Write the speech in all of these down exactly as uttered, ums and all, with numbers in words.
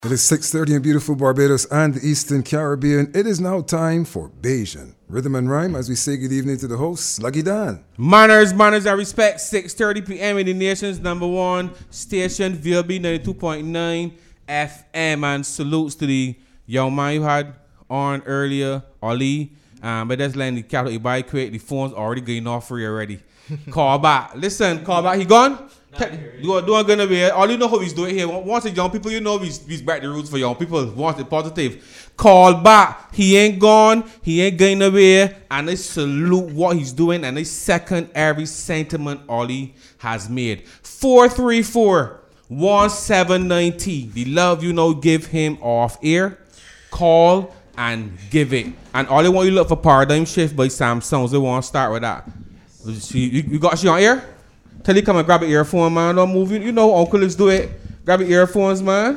It is six thirty in beautiful Barbados and the Eastern Caribbean. It is now time for Bajan Rhythm and Rhyme as we say good evening to the host, Sluggy Dan. Manners, manners, and respect. six thirty p.m. in the nation's number one station, V L B ninety-two point nine F M. And salutes to the young man you had on earlier, Ali. Um, but that's letting the capital Ibai quick. The phone's already getting off free already. Call back. Listen, call back. He gone? Do doing gonna be all you know how he's doing here. Once the young people, you know he's, he's back the roots for young people. Once the positive. Call back. He ain't gone. He ain't going away. And I salute what he's doing. And I second every sentiment Ollie has made. four three four, one seven nine zero. The love you know, give him off air. Call and give it. And all they want you look for Paradigm Shift by Samsung. They want to start with that. You, you got she on air? Tell you come and grab your earphone, man. Don't move. You know Uncle Let's do it. Grab your earphones, man.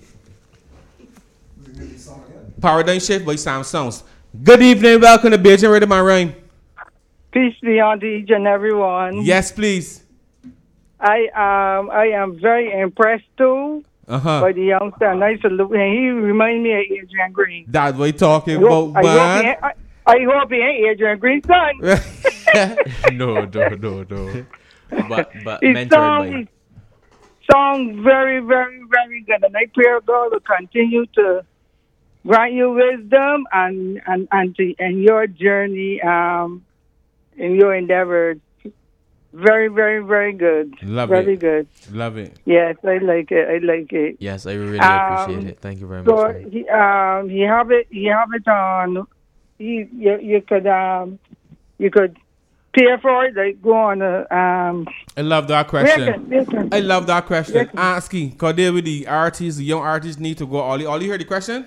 Paradigm Shift by Samsung. Good evening. Welcome to Bajan Rhythm and Rhyme. Peace be unto each and everyone. Yes, please. I um I am very impressed too Uh-huh. by the youngster. And I salute him. He reminds me of Adrian Green. That's what you talking I hope, about, I hope, he man. ain't, I, I hope he ain't Adrian Green's son. no, no, no, no. But but His mentored song, by his song very, very, very good. And I pray God will continue to grant you wisdom and and and to and your journey um in your endeavors. Very, very, very good. Love very it. good. Love it. Yes, I like it. I like it. yes, I really Um, appreciate it. Thank you very So much. man. he um he have it he have it on he you, you could um you could pay for it, like go on a um I love that question. listen, listen. I love that question. Listen. Asking, because they with the artists, the young artists need to go. Ollie, Ollie heard the question?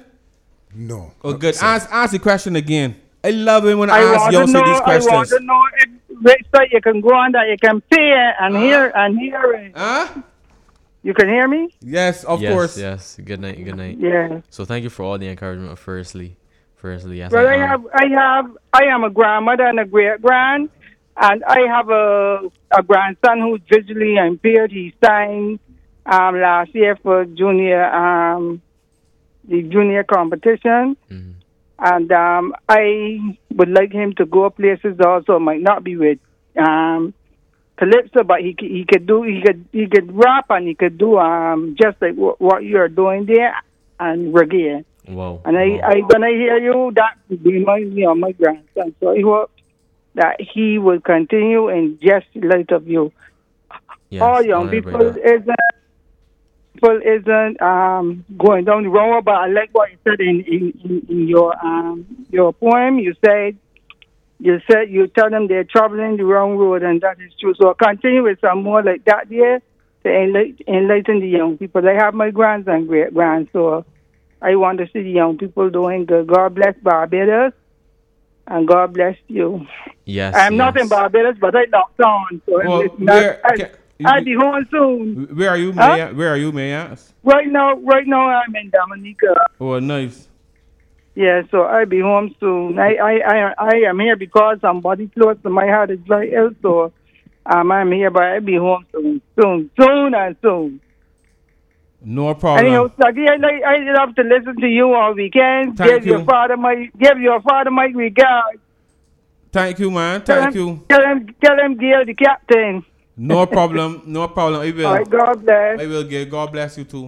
No. Oh, not good. so. Ask, ask the question again. I love it when I, I ask want to youngsters know these I want questions. to know if website you can go on that you can pay and hear and hear it. Huh? You can hear me? Yes, of yes, course. yes. Good night, good night. Yeah. So thank you for all the encouragement. Firstly, firstly, yes. Well, I am. have, I have, I am a grandmother and a great grand, and I have a a grandson who's visually impaired. He signed um, last year for junior um, the junior competition, Mhm. and um, I would like him to go places. Also, might not be with um, Calypso, but he c- he could do he could he could rap and he could do um just like w- what you're doing there and reggae. Wow. And I, wow. I when I hear you, that reminds me of my grandson. So I hope that he will continue in just light of you. yes, All young honored by people that. isn't people isn't um going down the wrong road. But I like what you said in in, in, in your um your poem. You said you said you tell them they're traveling the wrong road, and that is true. So continue with some more like that there to enlighten, enlighten the young people. I have my grands and great grands, so I want to see the young people doing good. God bless Barbados, and God bless you. Yes. I'm not yes. in Barbados, but I locked on, so Well, it's not, where- I, can- I'll be home soon. Where are you, Huh? May? I- Where are you, May I ask? Right now, right now I'm in Dominica. Oh, nice. Yeah, so I'll be home soon. I, I, I, I am here because somebody close to my heart is very ill, so um, I'm here, but I'll be home soon, soon, soon and soon. No problem. Anyhow, Sluggy, I, like, I love to listen to you on weekends. Thank give you. your father my, give your father my regards. Thank you, man. Tell Thank him, you. Tell him, tell him, Gail, the captain. No problem. No problem. I will. All right, God bless. I will get. God bless you too.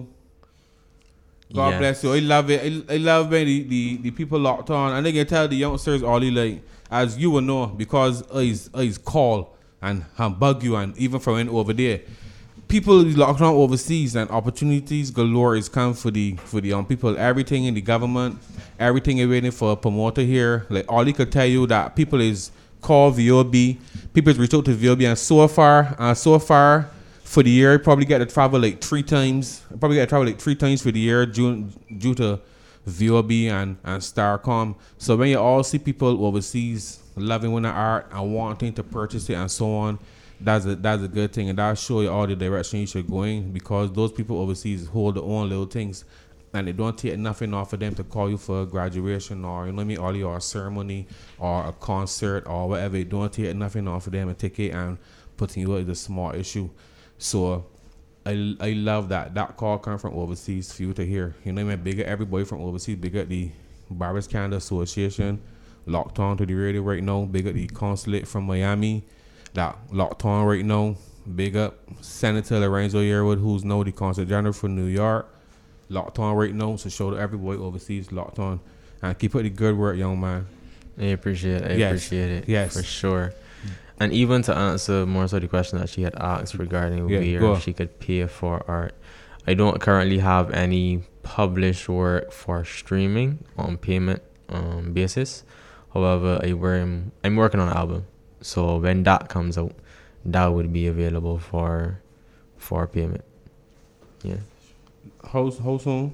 God Yes. bless you. I love it. I, I love when the, the, the people locked on. And they can tell the youngsters all they like, as you will know, because I's I's call and, and bug you, and even from in over there. People is locked on overseas, and opportunities galore is come for the for the young people. Everything in the government, everything is waiting for a promoter here. Like all he could tell you that people is call V O B. People is reached out to V O B, and so far, uh, so far for the year, probably get to travel like three times. Probably get to travel like three times for the year due, due to V O B and, and Starcom. So when you all see people overseas loving winter art and wanting to purchase it and so on, that's a that's a good thing, and that'll show you all the direction you should go in, because those people overseas hold their own little things, and it don't take nothing off of them to call you for a graduation or, you know what I mean, or your ceremony or a concert or whatever. It don't take nothing off of them, a ticket, and putting you at the small issue. So I, I love that that call come from overseas for you to hear. You know what I mean? Big up everybody from overseas. Big up the Barbers Canada Association. Locked on to the radio right now. Big up the consulate from Miami. That locked on right now. Big up Senator Lorenzo Yearwood, who's now the Consul General for New York. Locked on right now. So show to everybody overseas locked on. And keep up the good work, young man. I appreciate it. I yes. appreciate it. Yes. For sure. And even to answer more so the question that she had asked regarding yeah, where she could pay for art, I don't currently have any published work for streaming on payment um, basis. However, I am I'm working on an album, so when that comes out, that would be available for for payment. Yeah. How how soon?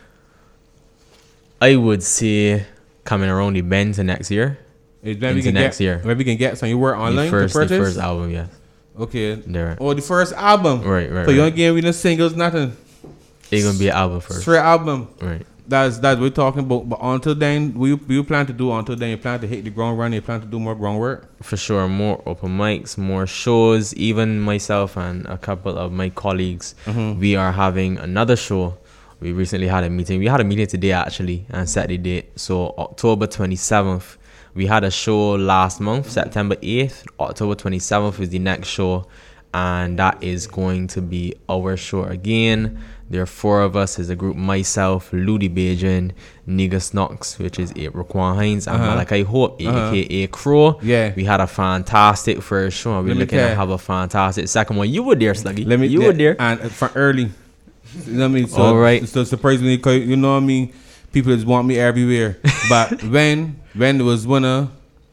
I would say coming around the bend to next year. Maybe into we can next get, year. Maybe we can get some. You work online the first, to purchase? The first album, yes. Okay. There. Oh, the first album. Right, right. So you right. don't give me no singles, nothing. It's gonna be an album first. Straight album. Right. That's that's what we're talking about. But until then, we you plan to do until then. You plan to hit the ground running. You plan to do more groundwork. For sure, more open mics, more shows. Even myself and a couple of my colleagues, Mm-hmm. we are having another show. We recently had a meeting. We had a meeting today actually and set the date. So October twenty-seventh. We had a show last month, September eighth. October twenty-seventh is the next show. And that is going to be our show again. There are four of us as a group. Myself, Ludi Bajan, Negus Knox, which is a Raquan Hines, and Uh-huh. Malachi Hope, Uh-huh. a k a. Crow. Yeah. We had a fantastic first show. And we're Let me looking tell to you. have a fantastic second one. You were there, Sluggy. Let me. you yeah, were there. and uh, from early. You know what I mean? So, All right. So surprisingly, 'cause you know what I mean. People just want me everywhere. But when when it was winner,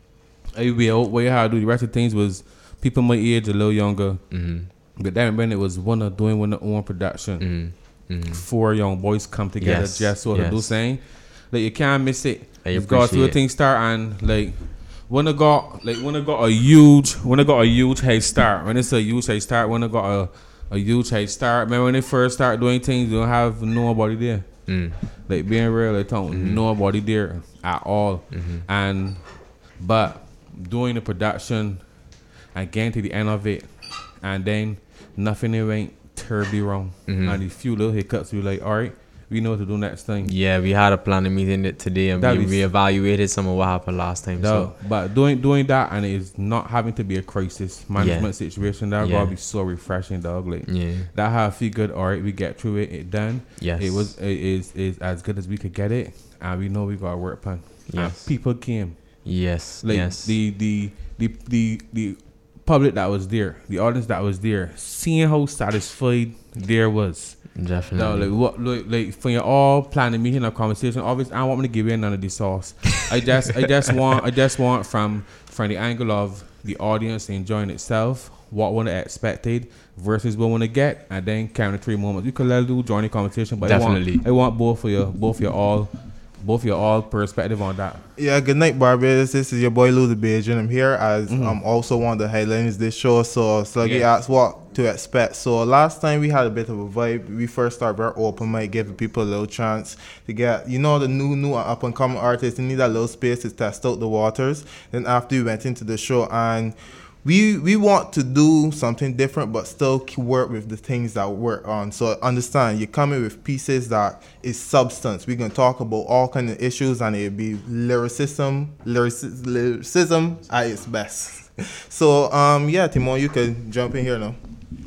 I be out way how I do the rest of things was people my age a little younger. Mm-hmm. But then when it was winner doing winner own production. Mm-hmm. Mm-hmm. Four young boys come together Yes, just so to yes. do saying like you can't miss it. I You've got to appreciate it. thing start and like when I got like when I got a huge when I got a huge head start. When it's a huge head start, when I got a, a huge head start, remember when they first start doing things, you don't have nobody there. Mm. Like being real, they don't Mm-hmm. nobody there at all. Mm-hmm. And but doing the production and getting to the end of it and then nothing it went terribly wrong. Mhm. And a few little hiccups, we like, all right, we know what to do next thing. Yeah, we had a planning meeting it today and That we is- reevaluated some of what happened last time. No, So but doing doing that and it's not having to be a crisis management situation, that Yeah. gotta be so refreshing, dog. Like yeah, that how I feel good. All right, we get through it. It done. yes, It was it is is as good as we could get it, and we know we got to work plan. Yes. And people came. yes, Like yes, the, the the the the public that was there, the audience that was there, seeing how satisfied there was. No, definitely. like what, like, like for your all planning meeting or conversation. Obviously, I don't want me to give you none of the sauce. I just, I just want, I just want from from the angle of the audience enjoying itself, what one expected versus what want to get, and then count the three moments. You could let do join the conversation, but Definitely. I want, I want both for your, both your all, both your all perspective on that. Yeah, good night, Barbados. This is your boy Lou the Bajan. I'm here as Mhm. I'm also one of the headliners this show. So Sluggy Yeah. asked what to expect. So last time we had a bit of a vibe. We first started very open mic, giving people a little chance to get, you know, the new, new up and coming artists. They need a little space to test out the waters. Then after we went into the show and we we want to do something different, but still keep work with the things that work on. So understand, you're coming with pieces that is substance. We're gonna talk about all kind of issues, and it'll be lyricism, lyricism, lyricism at its best. So um yeah, Timon, you can jump in here now.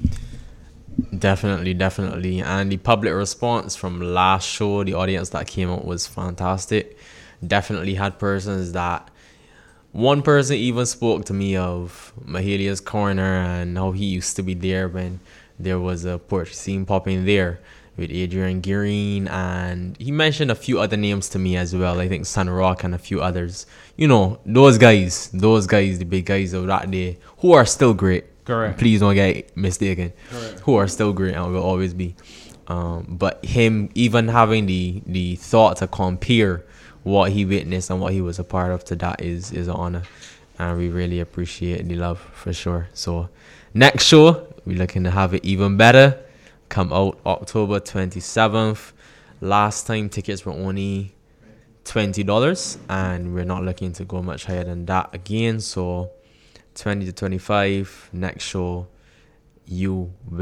Definitely, definitely. And the public response from last show, the audience that came out was fantastic. Definitely had persons that, one person even spoke to me of Mahalia's Corner and how he used to be there when there was a porch scene popping there with Adrian Green, and he mentioned a few other names to me as well. I think Sun Rock and a few others. You know, those guys, those guys, the big guys of that day, who are still great. Correct. Please don't get mistaken. Correct. Who are still great and will always be. Um, but him even having the the thought to compare what he witnessed and what he was a part of to that is is an honor, and we really appreciate the love for sure. So next show, we're looking to have it even better. Come out October twenty-seventh. Last time tickets were only twenty dollars, and we're not looking to go much higher than that again. So twenty to twenty-five, next show, you will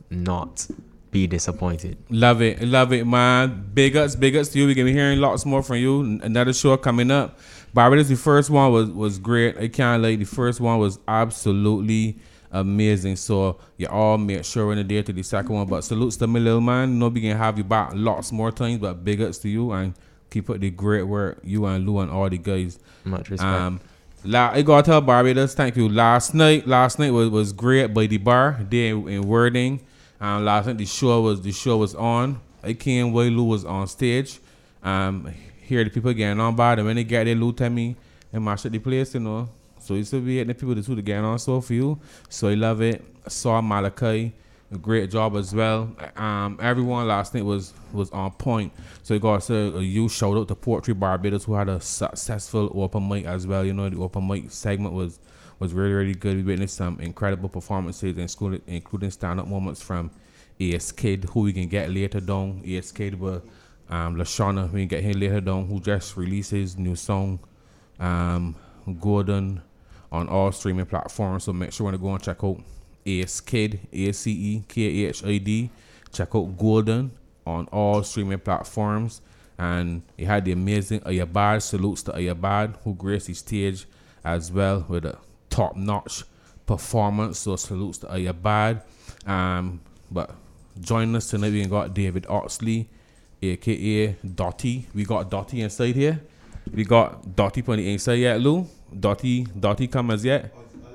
not be disappointed. Love it, love it, man. Big ups, big ups to you. We're gonna be hearing lots more from you. Another show coming up. Barbados, the first one was was great. I can't lie, the first one was absolutely amazing. So you all make sure in the day to the second one. But salutes to my little man. No, we can have you back lots more times. But big ups to you and keep up the great work, you and Lou and all the guys. Much respect. Um, la- I gotta tell Barbados, thank you. Last night, last night was, was great by the bar there in, in Wording. Um, last night the show was the show was on. I came while Lou was on stage. Um, hear the people getting on by. And when they get there, Lou tell me and mash up the place, you know. So it's to be the people that do the getting on so for you. So I love it. I saw Malachi, a great job as well. Um, everyone last night was was on point. So I got to say a huge shout out to Poetry Barbados who had a successful open mic as well. You know, the open mic segment was was really, really good. We witnessed some incredible performances, including, including stand-up moments from A S Kid, who we can get later down. A S Kid with um, Lashana, we can get him later down, who just released his new song, um, Golden, on all streaming platforms. So make sure when you go and check out A S Kid, A C E K A H I D. Check out Golden on all streaming platforms. And he had the amazing Ayabad. Salutes to Ayabad, who graced the stage as well with a top-notch performance. So salutes to Ayabad. Um, but joining us tonight, we got David Oxley, aka Dotty. We got Dotty inside here. We got Dotty on the inside yet, Lou? Dotty, Dotty come as yet?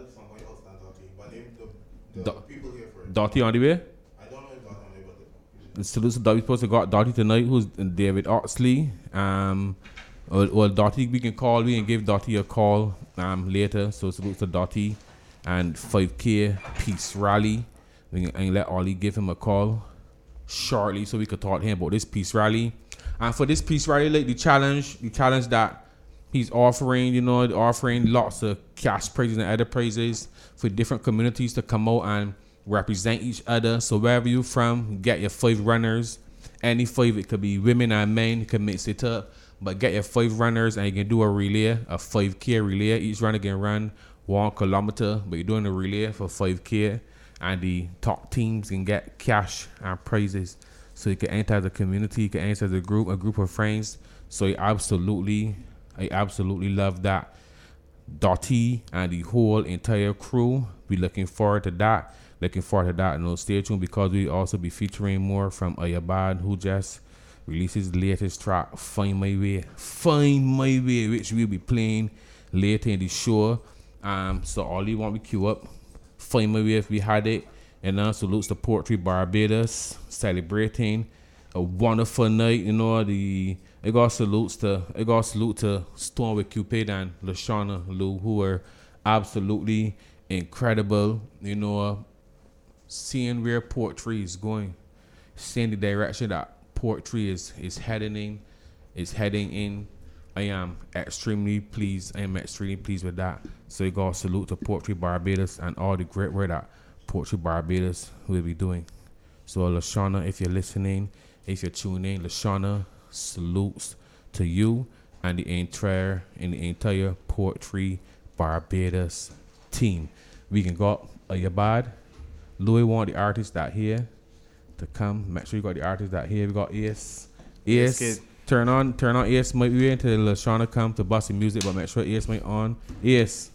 Dotty on the way? I don't know if Dotty on the way, but salutes to Dotty. Supposed to got Dotty tonight, who's David Oxley. Um, well, well, Dotty, we can call, we can give Dotty a call um later. So salutes to Dotty and five K Peace Rally. We can and let Ollie give him a call shortly so we could talk to him about this Peace Rally. And for this Peace Rally, like the challenge, the challenge that he's offering, you know, offering lots of cash prizes and other prizes for different communities to come out and represent each other. So wherever you're from, get your five runners. Any five, it could be women and men, you can mix it up. But get your five runners and you can do a relay, a five K relay. Each runner can run one kilometer, but you're doing a relay for five K. And the top teams can get cash and prizes. So you can enter as a community, you can enter as a group, a group of friends. So I absolutely, I absolutely love that. Dotty and the whole entire crew, be looking forward to that. Looking forward to that. And no, stay tuned because we also be featuring more from Ayabad, who just released his latest track, Find My Way. Find My Way, which we'll be playing later in the show. Um, so all you want we queue up. Find My Way if we had it. And now salutes to Poetry Barbados, celebrating a wonderful night. You know, the I got salutes to I got salute to Storm with Cupid and Lashana Lou, who were absolutely incredible. You know, seeing where poetry is going, seeing the direction that poetry is is heading in, is heading in. I am extremely pleased. I am extremely pleased with that. So you got salute to Poetry Barbados and all the great work that Poetry Barbados will be doing. So Lashana, if you're listening, if you're tuning in, Lashana, salutes to you and the entire and the entire Poetry Barbados team. We can go Ayabad. Louis want the artists that here to come. Make sure you got the artists that here. We got Ace. Ace. Ace turn on turn on Ace might be until Lashana come to bust the music, but make sure Ace might on. Ace.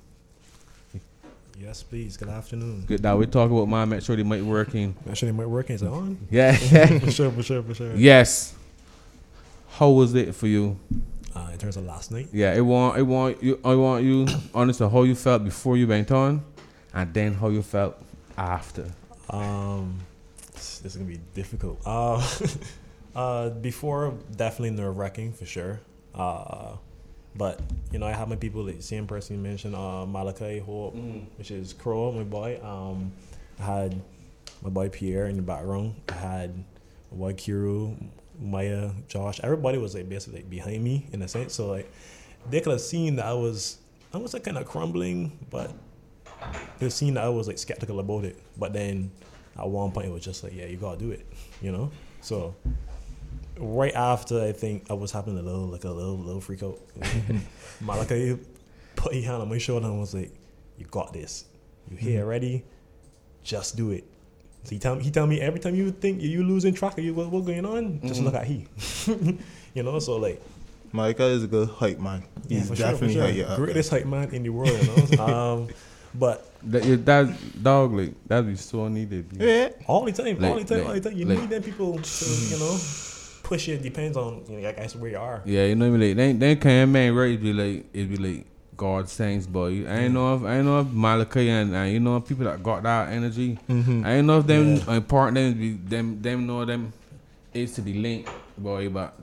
Yes, please. Good afternoon. Good. Now we talk about mine. Make sure they might working. Make sure they might working. Is it on? Yeah. for sure, for sure, for sure. Yes. How was it for you? Uh, in terms of last night? Yeah, I want, I want you, I want you, honestly, how you felt before you went on, and then how you felt after. Um, this is gonna be difficult. Uh, uh, before definitely nerve wracking for sure. Uh, but you know, I have my people. The same person you mentioned, uh, Malachi Hope, mm. which is Crow, my boy. Um, I had my boy Pierre in the background. I had my boy Kiru, Maya, Josh. Everybody was like basically like, behind me in a sense. So like they could have seen that I was, I was like kind of crumbling, but they seen that I was like skeptical about it. But then at one point it was just like, yeah, you gotta do it, you know. So right after, I think I was having a little like a little little freak out. Malachi put his hand on my shoulder and was like, "You got this. You here ready? Just do it. So he tell me, he tell me every time you think you losing track of you, what, what going on? Just Mm-hmm. look at he. You know, so like. Michael is a good hype man. Yeah, He's for sure, for definitely sure. hype you up. Greatest hype man in the world. You know? um, but That, yeah, that dog, like, that'd be so needed. Yeah. all the time, all the Like- time, like- all the time, you like- need them people to, you know, push it. Depends on, you know, I guess where you are. Yeah, you know what I mean? Like, they, they can't, man, right? It'd be like, it'd be like, God saints, boy. I ain't know if, I ain't know if Malachi and, and you know, people that got that energy. Mm-hmm. I ain't know if them, Yeah. important them, be, them, them know them is to be linked, boy, but,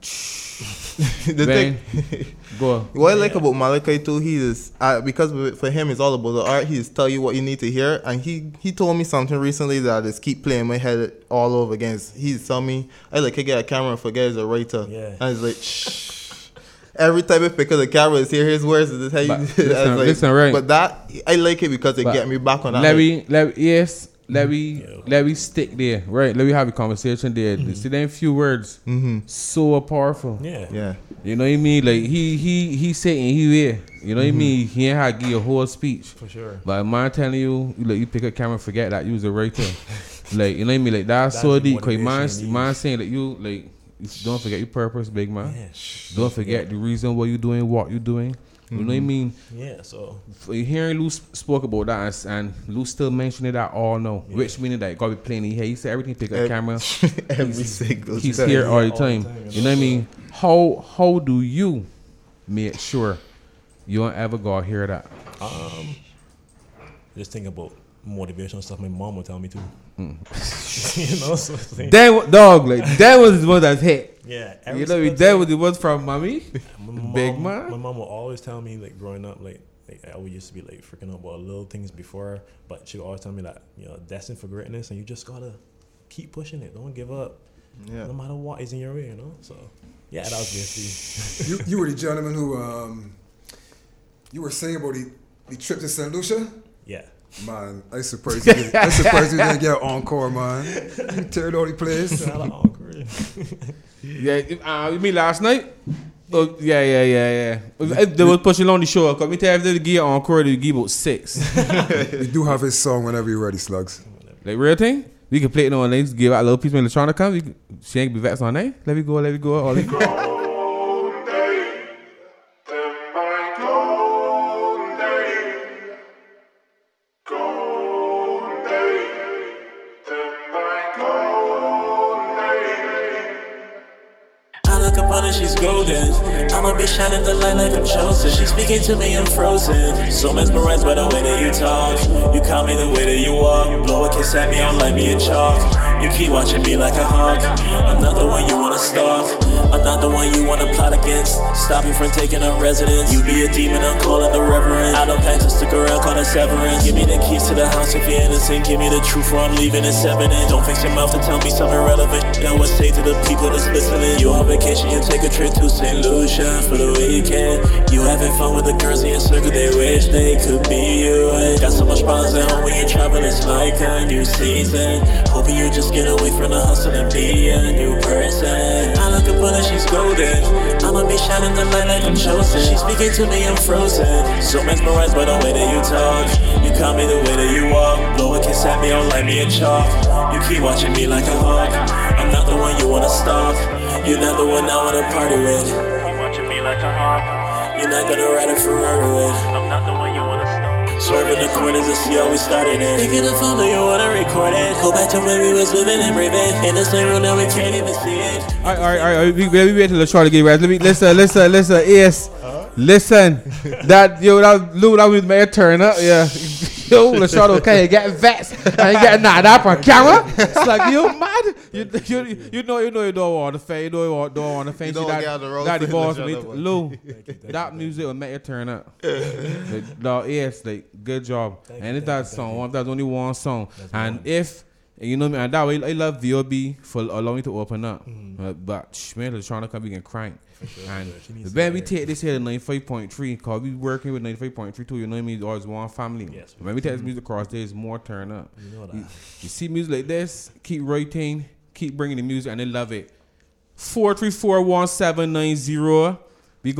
The man, thing, go. what I like about Malachi too, he is uh, because with- for him it's all about the art. He just tell you what you need to hear, and he he told me something recently that I just keep playing in my head all over again. He tell me I like I get a camera and forget he's a writer, Yeah. and it's like shh. Every time I pick up the camera, is hear his words. Is this how you? But I was listen- like, listen, right. But that I like it because it But get me back on that. Let hype. me, let yes, let me, Yeah. let me stick there, right? Let me have a conversation there. See them few words, Mm-hmm. so powerful. Yeah. Yeah. You know what I mean? Like he, he, he saying he there. You know what I mean? He ain't had to give you a whole speech. For sure. But man telling you, you like you pick a camera, forget that you was a writer. Like you know what I mean? Like that's, That's so the deep. Cause man, motivation you man need. saying that you like you don't forget your purpose, big man. Yeah. Don't forget the reason why you doing what you doing. You know what I mean? Yeah. So For hearing Lou sp- spoke about that, and, and Lou still mentioning that all now, which meaning that gotta be playing in here. He said everything pick a Eh, camera. Every single He's time. here all the all the time. time, you You know what I mean? How how do you make sure you don't ever go hear that? um, just think about motivational stuff. My mom would tell me too. Mm. You know, so it's like- That wa- dog, like that was the one that's hit. yeah. You every know, single that time. was the one from mommy. My mom, Big man. My mom will always tell me, like, growing up, like, like I always used to be like freaking out about little things before, but she would always tell me that, you know, destined for greatness, and you just gotta keep pushing it. Don't give up, Yeah. no matter what is in your way, you know. So yeah, that was basically. You, you were the gentleman who um, you were saying about the, the trip to Saint Lucia. Yeah. Man, I surprised you. Didn't, I surprised you didn't get an encore, man. You teared all the place. Kinda awkward. Yeah, uh, you mean last night? Oh yeah, yeah, yeah, yeah. If they was pushing on the show, cause me tell you if they give encore, they give about six. You do have his song whenever you're ready, Slugs. Like real thing, we can play it on. Let's give out a little piece of electronica. We can, she ain't be vexed on that. Let me go, let me go. All it. I look upon her, she's golden. I'ma be shining the light like I'm chosen. She's speaking to me, I'm frozen. So mesmerized by the way that you talk. You call me the way that you walk. Blow a kiss at me, I'll light me a chalk. You keep watching me like a hawk. I'm not the one you wanna stalk. I'm not the one you wanna plot against. Stop you from taking up residence. You be a demon, I'm calling the reverend. I don't pack to stick around, call it severance. Give me the keys to the house if you're innocent. Give me the truth or I'm leaving it evident. Don't fix your mouth to tell me something relevant. I would say to the people that's listening. You on vacation, you take a trip to Saint Lucia for the weekend. You having fun with the girls in your circle, they wish they could be you. I got so much problems at home when you travel, it's like a new season. Hoping you just get away from the hustle and be a new person. I look upon her, she's golden. I'ma be shining the light like I'm chosen. She's speaking to me, I'm frozen. So mesmerized by the way that you talk. You call me the way that you walk. Blow a kiss at me, I'll light me a chalk. You keep watching me like a hawk. I'm not the one you wanna stalk. You're not the one I wanna party with. You watching me like a hawk. You're not gonna ride a Ferrari with. I'm not the one you wanna stalk. Swerving the corners to see how we started it. Picking the phone, do you wanna record it? Go back to when we was living and breathing. In the same room now we can't even see it. All right, all right, all right. We, we wait till the try to get right. Let me listen, listen, listen. Yes, listen. That yo, that Lou, that was my turn up. Yeah, yo, let's try to okay, get vexed. I ain't getting knocked up on camera. It's like you mad. You, you, you know, you know, you don't want to faint. You know, you want, don't want to faint. You don't that, get out the road that for the boss the me, other one. Lou. That music will make you turn up. Like, no, yes, like good job. Thank and you, if thank that's you, song, thank you. if that's only one song, That's and one. if you know me, and that way I love V O B for allowing me to open up. Mm-hmm. Uh, but shh, man, trying to come, we can crank. sure, And for sure. She needs the to band we hear it. take this here to ninety-five point three, cause we working with ninety-five point three too. You know what I mean? It's always one family. Yes, when we take this music across, there's more turn up. You know that. You, you see music like this, keep writing, keep bringing the music, and they love it. Four three four one seven nine zero. We got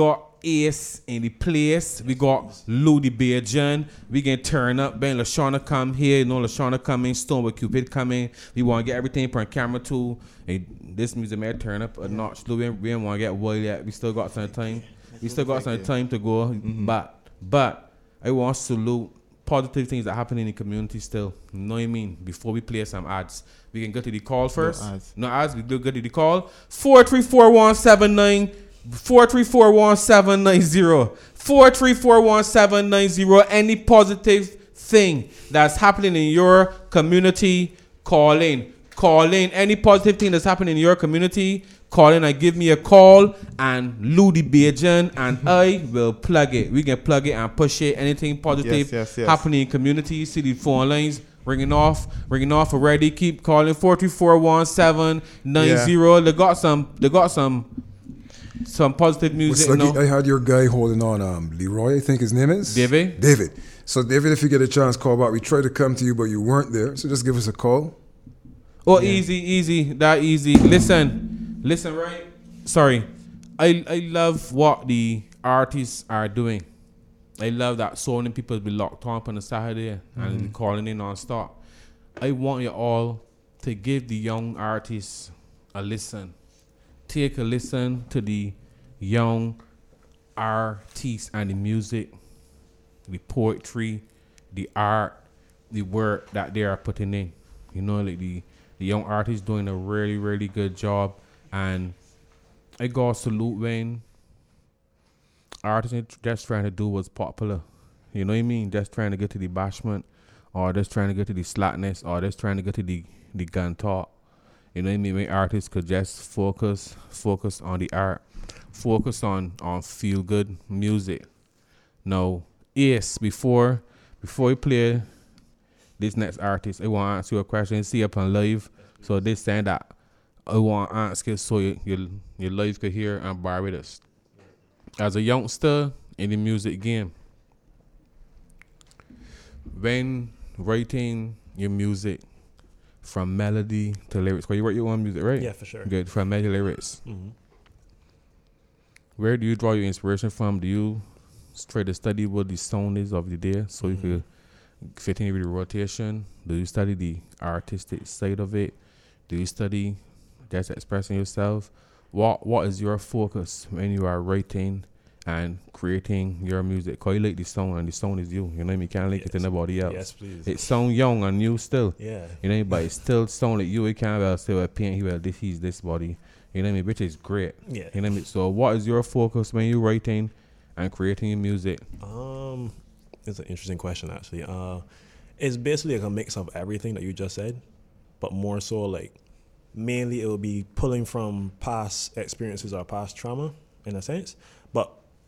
Ace in the place. We got Ludi Bajan. We can turn up. Ben Lashana come here. You know Lashana coming. Stone with Cupid coming. We want to get everything on camera too. And this music may turn up a notch. We don't want to get wild yet. We still got some time. We still got some time to go. Mm-hmm. But but I want to salute positive things that happen in the community still. You know what I mean? Before we play some ads. We can go to the call first. No ads. No ads. We do go to the call. four three four one seven nine Four three four one seven nine zero. Four three four one seven nine zero. Any positive thing that's happening in your community, call in. Call in. Any positive thing that's happening in your community, call in and give me a call. And Ludi Bajan and I will plug it. We can plug it and push it. Anything positive yes, yes, yes. happening in community, see the phone lines. Ringing off, ringing off already. Keep calling four three four one seven nine zero. They got some. They got some. Some positive music. Well, no? I had your guy holding on, um, Leroy, I think his name is. David? David. So, David, if you get a chance, call back. We tried to come to you, but you weren't there. So, just give us a call. Oh, yeah. easy, easy. That easy. Listen. Listen, right? Sorry. I, I love what the artists are doing. I love that so many people be locked on on a Saturday mm-hmm. and calling in non-stop. I want you all to give the young artists a listen. Take a listen to the young artists and the music, the poetry, the art, the work that they are putting in. You know, like the, the young artists doing a really, really good job. And I gotta salute when artists just trying to do what's popular. You know what I mean? Just trying to get to the bashment, or just trying to get to the slackness, or just trying to get to the, the gun talk. You know what I mean? When artists could just focus, focus on the art, focus on, on feel good music. Now, yes, before before we play this next artist, I want to ask you a question. See up on live. So this saying that I want to ask you so you, your your live could hear and bar with us. As a youngster in the music game, when writing your music, from melody to lyrics, because you write your own music, right? Yeah, for sure. Good. From melody to lyrics. Mm-hmm. Where do you draw your inspiration from? Do you try to study what the sound is of the day so mm-hmm. you could fit in with the rotation? Do you study the artistic side of it? Do you study just expressing yourself? What What is your focus when you are writing and creating your music? Because you like the sound, and the sound is you. You know what I mean? You can't link yes. it to nobody else. Yes, please. It sound young and new still. Yeah. You know, but it still sound like you. You can't well say, well, paint, he well, this, he's this body. You know what I mean? Which is great. Yeah. You know what I mean? So what is your focus when you're writing and creating your music? Um, it's an interesting question, actually. Uh, it's basically like a mix of everything that you just said, but more so like, mainly it will be pulling from past experiences or past trauma, in a sense. But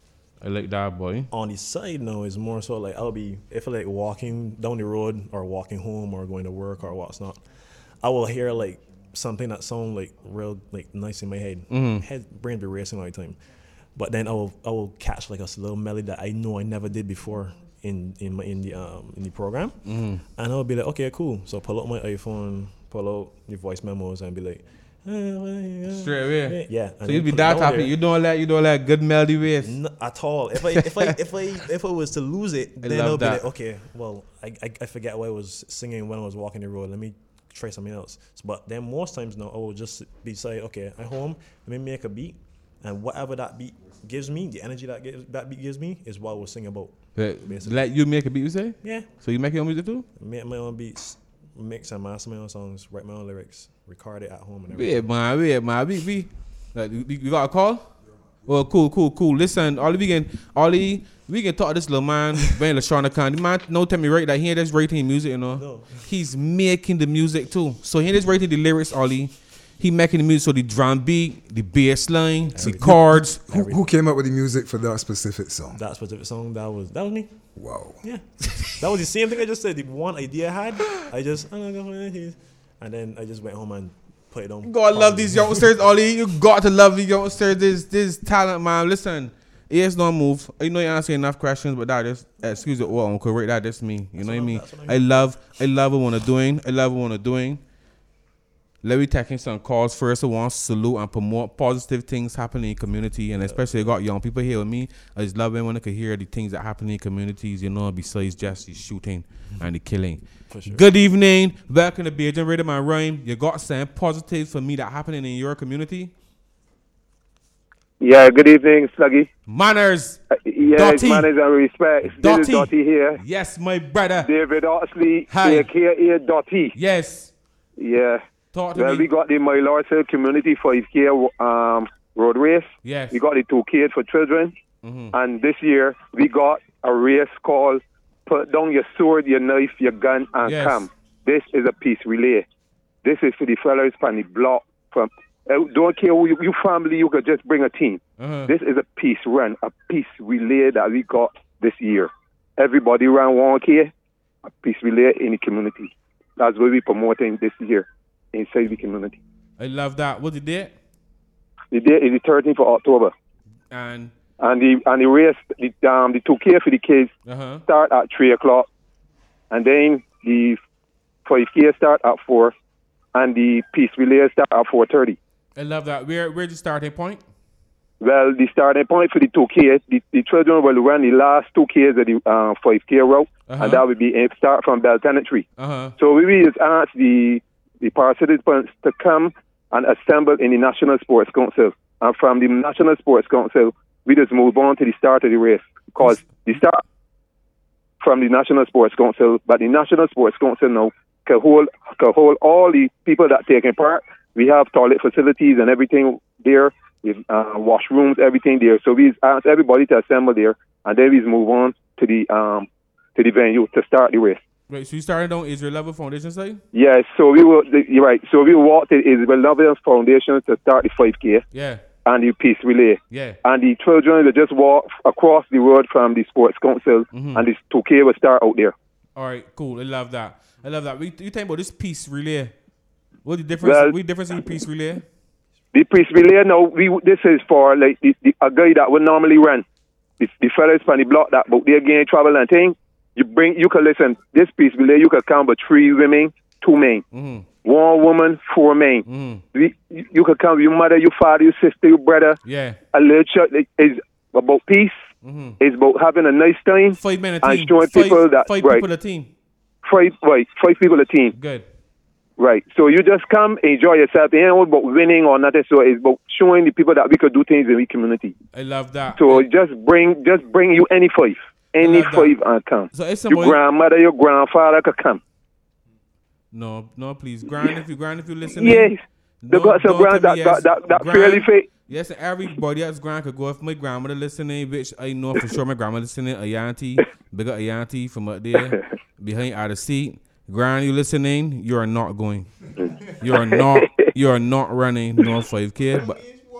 I like that, boy. on the side now, it's more so like I'll be, if I like walking down the road or walking home or going to work or what's not, I will hear like something that sound like real like nice in my head. Mm-hmm. Head brain be racing all the time. But then I will I will catch like a little melody that I know I never did before in in my in the um in the program, mm-hmm. and I'll be like, okay, cool. So pull out my iPhone, pull out your voice memos, and be like, straight away. Yeah. So you'd be that happy. You don't like you don't like good melody ways. Not at all. If I if I if I if I was to lose it, I then love I'll be that. like, okay, well, I, I I forget what I was singing when I was walking the road. Let me try something else. But then most times now I will just be say, okay, at home, let me make a beat, and whatever that beat gives me, the energy that gives, that beat gives me is what I will sing about. But basically. let you make a beat, you say? Yeah. So you make your own music too? Make my own beats, mix and master my own songs, write my own lyrics, record it at home and everything. Wait, man, wait, man. We, we, like, we, we got a call? Well, cool, cool, cool. Listen, Ollie, we can, Ollie, we can talk to this little man, Ben Lashana Khan. The man, no tell me right that he ain't just writing music, you know. No. He's making the music too. So he ain't just writing the lyrics, Ollie. He making the music, so the drum beat, the bass line, the chords. Who, who came up with the music for that specific song? That specific song, that was that was me. Wow. Yeah. That was the same thing I just said. The one idea I had, I just, oh, and then I just went home and put it on. You gotta love these youngsters, Ollie. You got to love these youngsters. This this talent, man. Listen, ears don't move. You know you're answering enough questions, but that is, excuse me, well, Uncle Rick, that that's me. You know what I mean? What I I love, I love what I'm doing. I love what I'm doing. let me taking some calls first. I want to salute and promote positive things happening in community, and especially I got young people here with me. I just love it when I can hear the things that happen in communities, you know, besides just the shooting and the killing. For sure. Good evening. Welcome to Bajan Rhythm and Rhyme. You got some positive for me that happening in your community? Yeah, good evening, Sluggy. Manners. Uh, yes, Dotty. manners and respect. Dotty. This is Dotty here. Yes, my brother. David Oxley, Hi. A K A Dotty. Yes. Yeah. Talk to Well, me. we got the My Lord Hill Community five K um, road race. Yes. We got the two K for children. Mhm. And this year, we got a race called Put Down Your Sword, Your Knife, Your Gun, and Yes. Come. This is a peace relay. This is for the fellas from the block. From uh, Don't care who you, you family, you could just bring a team. Uh-huh. This is a peace run, a peace relay that we got this year. Everybody around one K, a peace relay in the community. That's what we're promoting this year inside the community. I love that. What's the date? The day is the thirteenth of October. And And the and the race, the um, the two K for the kids uh-huh. start at three o'clock, and then the five K start at four, and the peace relay start at four thirty. I love that. Where where's the starting point? Well, the starting point for the two K, the, the children will run the last two Ks of the uh, five K route, Uh-huh. and that will be uh, start from Bell Tenantry. Uh-huh. So we will just ask the the participants to come and assemble in the National Sports Council, and from the National Sports Council, we just move on to the start of the race, because the start from the National Sports Council, but the National Sports Council now can hold can hold all the people that taking part. We have toilet facilities and everything there, with uh, washrooms, everything there. So we ask everybody to assemble there, and then we move on to the um to the venue to start the race. Wait, so you started on Israel Level Foundation side? Yes, so we will. You're right. So we walked to Isabel Lovelace Foundation to start the five K Yeah. and the peace relay. Yeah. And the children, they just walk across the road from the sports council, Mhm. and the two K will start out there. All right, cool. I love that. I love that. We, you think about this peace relay. What's the difference? Well- what the difference in peace relay? The peace relay, now, we this is for like the, the, a guy that would normally run. The, the fellas from the block that, but they're getting travel and thing. You bring, you can listen. This peace relay, you can count but three women, two men. Mm-hmm. One woman, four men. Mm-hmm. We, you, you can count your mother, your father, your sister, your brother. Yeah. A little church is about peace. Mm-hmm. It's about having a nice time. Five men a and team. showing Five, people that five right, people a team. five, right, five people a team. Good. Right. So you just come, enjoy yourself. It ain't all about winning or nothing. So it's about showing the people that we could do things in the community. I love that. So just bring, just bring you any five, any love that. five and come. So it's Your somebody. grandmother, your grandfather could come. No, no, please. Grind if you grind if you listen. Yes. They got some grand that, that, that, that fairly fit. Yes, everybody else grand could go. If my grandmother listening, which I know for sure my grandmother listening, a auntie, big up a auntie from up there, behind out of seat. Grand, you listening? You are not going. You are not. You are not running no five K. But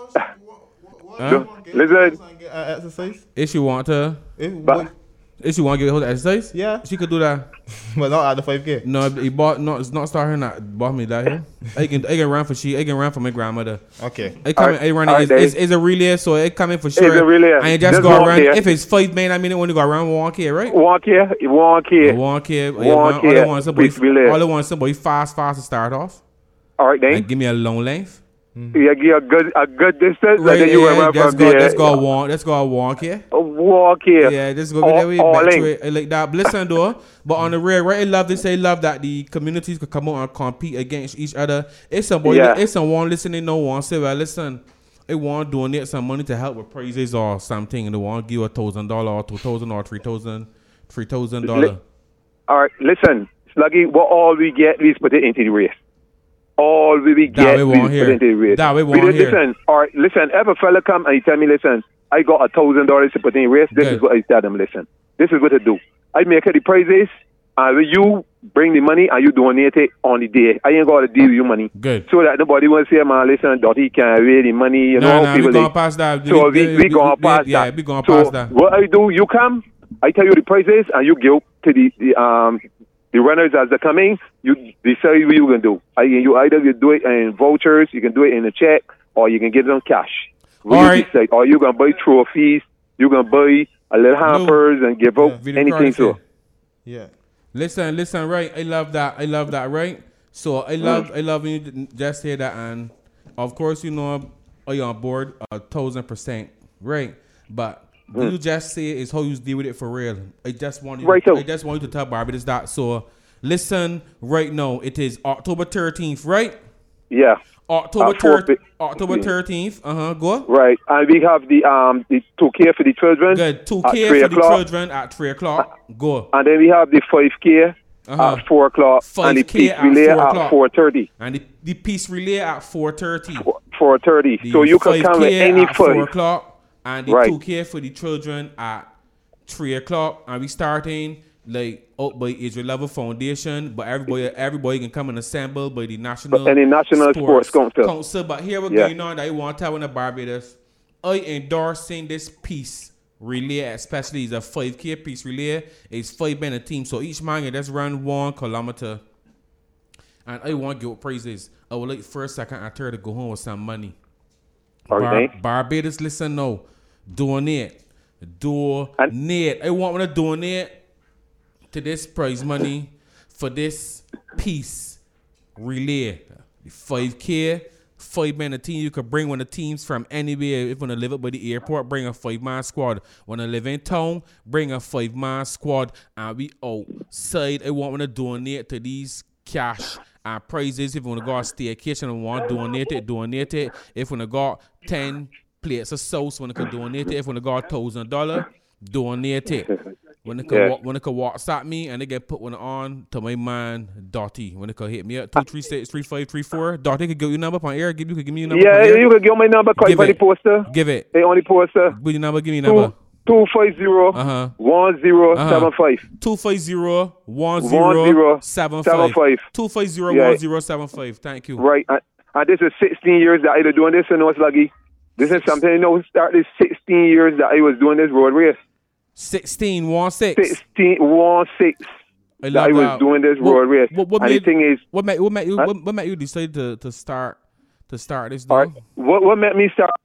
huh? Listen. Uh, exercise? if she want to, If, But- if she want to get hold of exercise, Yeah. she could do that. but not at the five K. No, he bought. No, it's not starting. Not bought me that here. I can. I can run for she. I can run for my grandmother. Okay. I come. Alright, I run. alright, It's, it's, Dave. it's a relay, so it coming for sure. It's a relay. I ain't just Just go walk around. there. If it's five men, I mean, it only go around one K, right? One K, one K. One K. One All I K, want somebody. peace relay. All I want somebody fast, fast to start off, All right, then. and give me a long length. Yeah, give a good, a good distance, Right. and then you will Yeah. run Let's from go. there. Let's go one. Let's go one K. Walk here. Yeah, just go All- that way all back in. to it like that. But listen though, but on the real, right? I love this. I love that the communities could come out and compete against each other. It's somebody, Yeah. it's someone listening, no one say, well, listen, they want to donate some money to help with praises or something, and they want to give a thousand dollar or two thousand or three thousand, three thousand dollar. All right, listen, Sluggy, what all we get, we put it into the race. All we, we That get, we we want put here. it into the race. That we want did- here. Listen, all right, listen, if a fella come and he tell me, listen, I got a thousand dollars to put in the race, this Good. is what I tell them, listen, this is what I do. I make it the prizes, and you bring the money and you donate it on the day. I ain't got to deal with your money. Good. So that nobody will say, man, listen, Dotty can't raise the money, you No, know, no, we people going like- past that. So we, we, going past yeah, that. we going so past that. what I do, you come, I tell you the prices, and you give to the, the um the runners as they're coming. You decide what you can do. I, you either you do it in vouchers, you can do it in a check, or you can give them cash. What All you right. decide. Or you can buy trophies, you can buy a little hampers and give out Video anything card to. thing. Yeah. Listen, listen, right? I love that. I love that, right? So I love, I love when you just say that, and of course, you know, are you on board a thousand percent, right? But mm. you just say is how you deal with it for real. I just want you, right I just want you to tell Barbados that. So listen, right now it is October thirteenth, right? Yeah. October thirteenth. October thirteenth. Uh huh. Go. Right, and we have the um the two K for the children. Good. Two K for the children at three o'clock. Go. And then we have the five K. Uh-huh. At four o'clock, and the peace relay at four thirty. And the, the peace relay at four thirty. Four thirty. So you can come with any at four o'clock, and the right. two K for the children at three o'clock. And we starting like out by Israel Level Foundation, but everybody everybody can come and assemble by the national but any national sports, sports council. council. But here we're yeah. going on that I want to tell in the Barbados, I endorsing this peace relay, especially is a five K piece relay. It's five men a team, so each man just run one kilometer. And I want to give prizes. I would like first, second, and third to go home with some money. Okay. Bar- Barbados, listen now. Donate. Donate. I want to donate to this prize money for this peace relay. The five K. Five man a team. You could bring one of the teams from anywhere. If you want to live up by the airport, bring a five man squad. Want to live in town, bring a five man squad. And we outside. I want to donate to these cash and prizes. If you want to go on staycation and want to donate it, donate it. If you want to go ten plates of sauce, when you can donate it. If you want to go a thousand dollar, donate it. When they can yeah. when they can WhatsApp me and they get put one on to my man Dottie. When they can hit me up two three six three five three four. Dottie could give you number on air. Give you could give me your number. Yeah, you can give my number. Call you for the poster. Give it. They only poster. Give your number. Give me your number. Two five zero uh-huh. one zero seven five. Two five zero one zero seven five. Two five zero one zero seven five. Thank you. Right, and, and this is sixteen years that I was doing this. You know, it's lucky. This is something you know. Started sixteen years that I was doing this road race. Sixteen, one six. Sixteen, one six. I, that I was that. doing this road race. What, what and made, the thing is, what made, what made you, huh? what, what made you decide to, to start, to start this? Right. What, what made me start?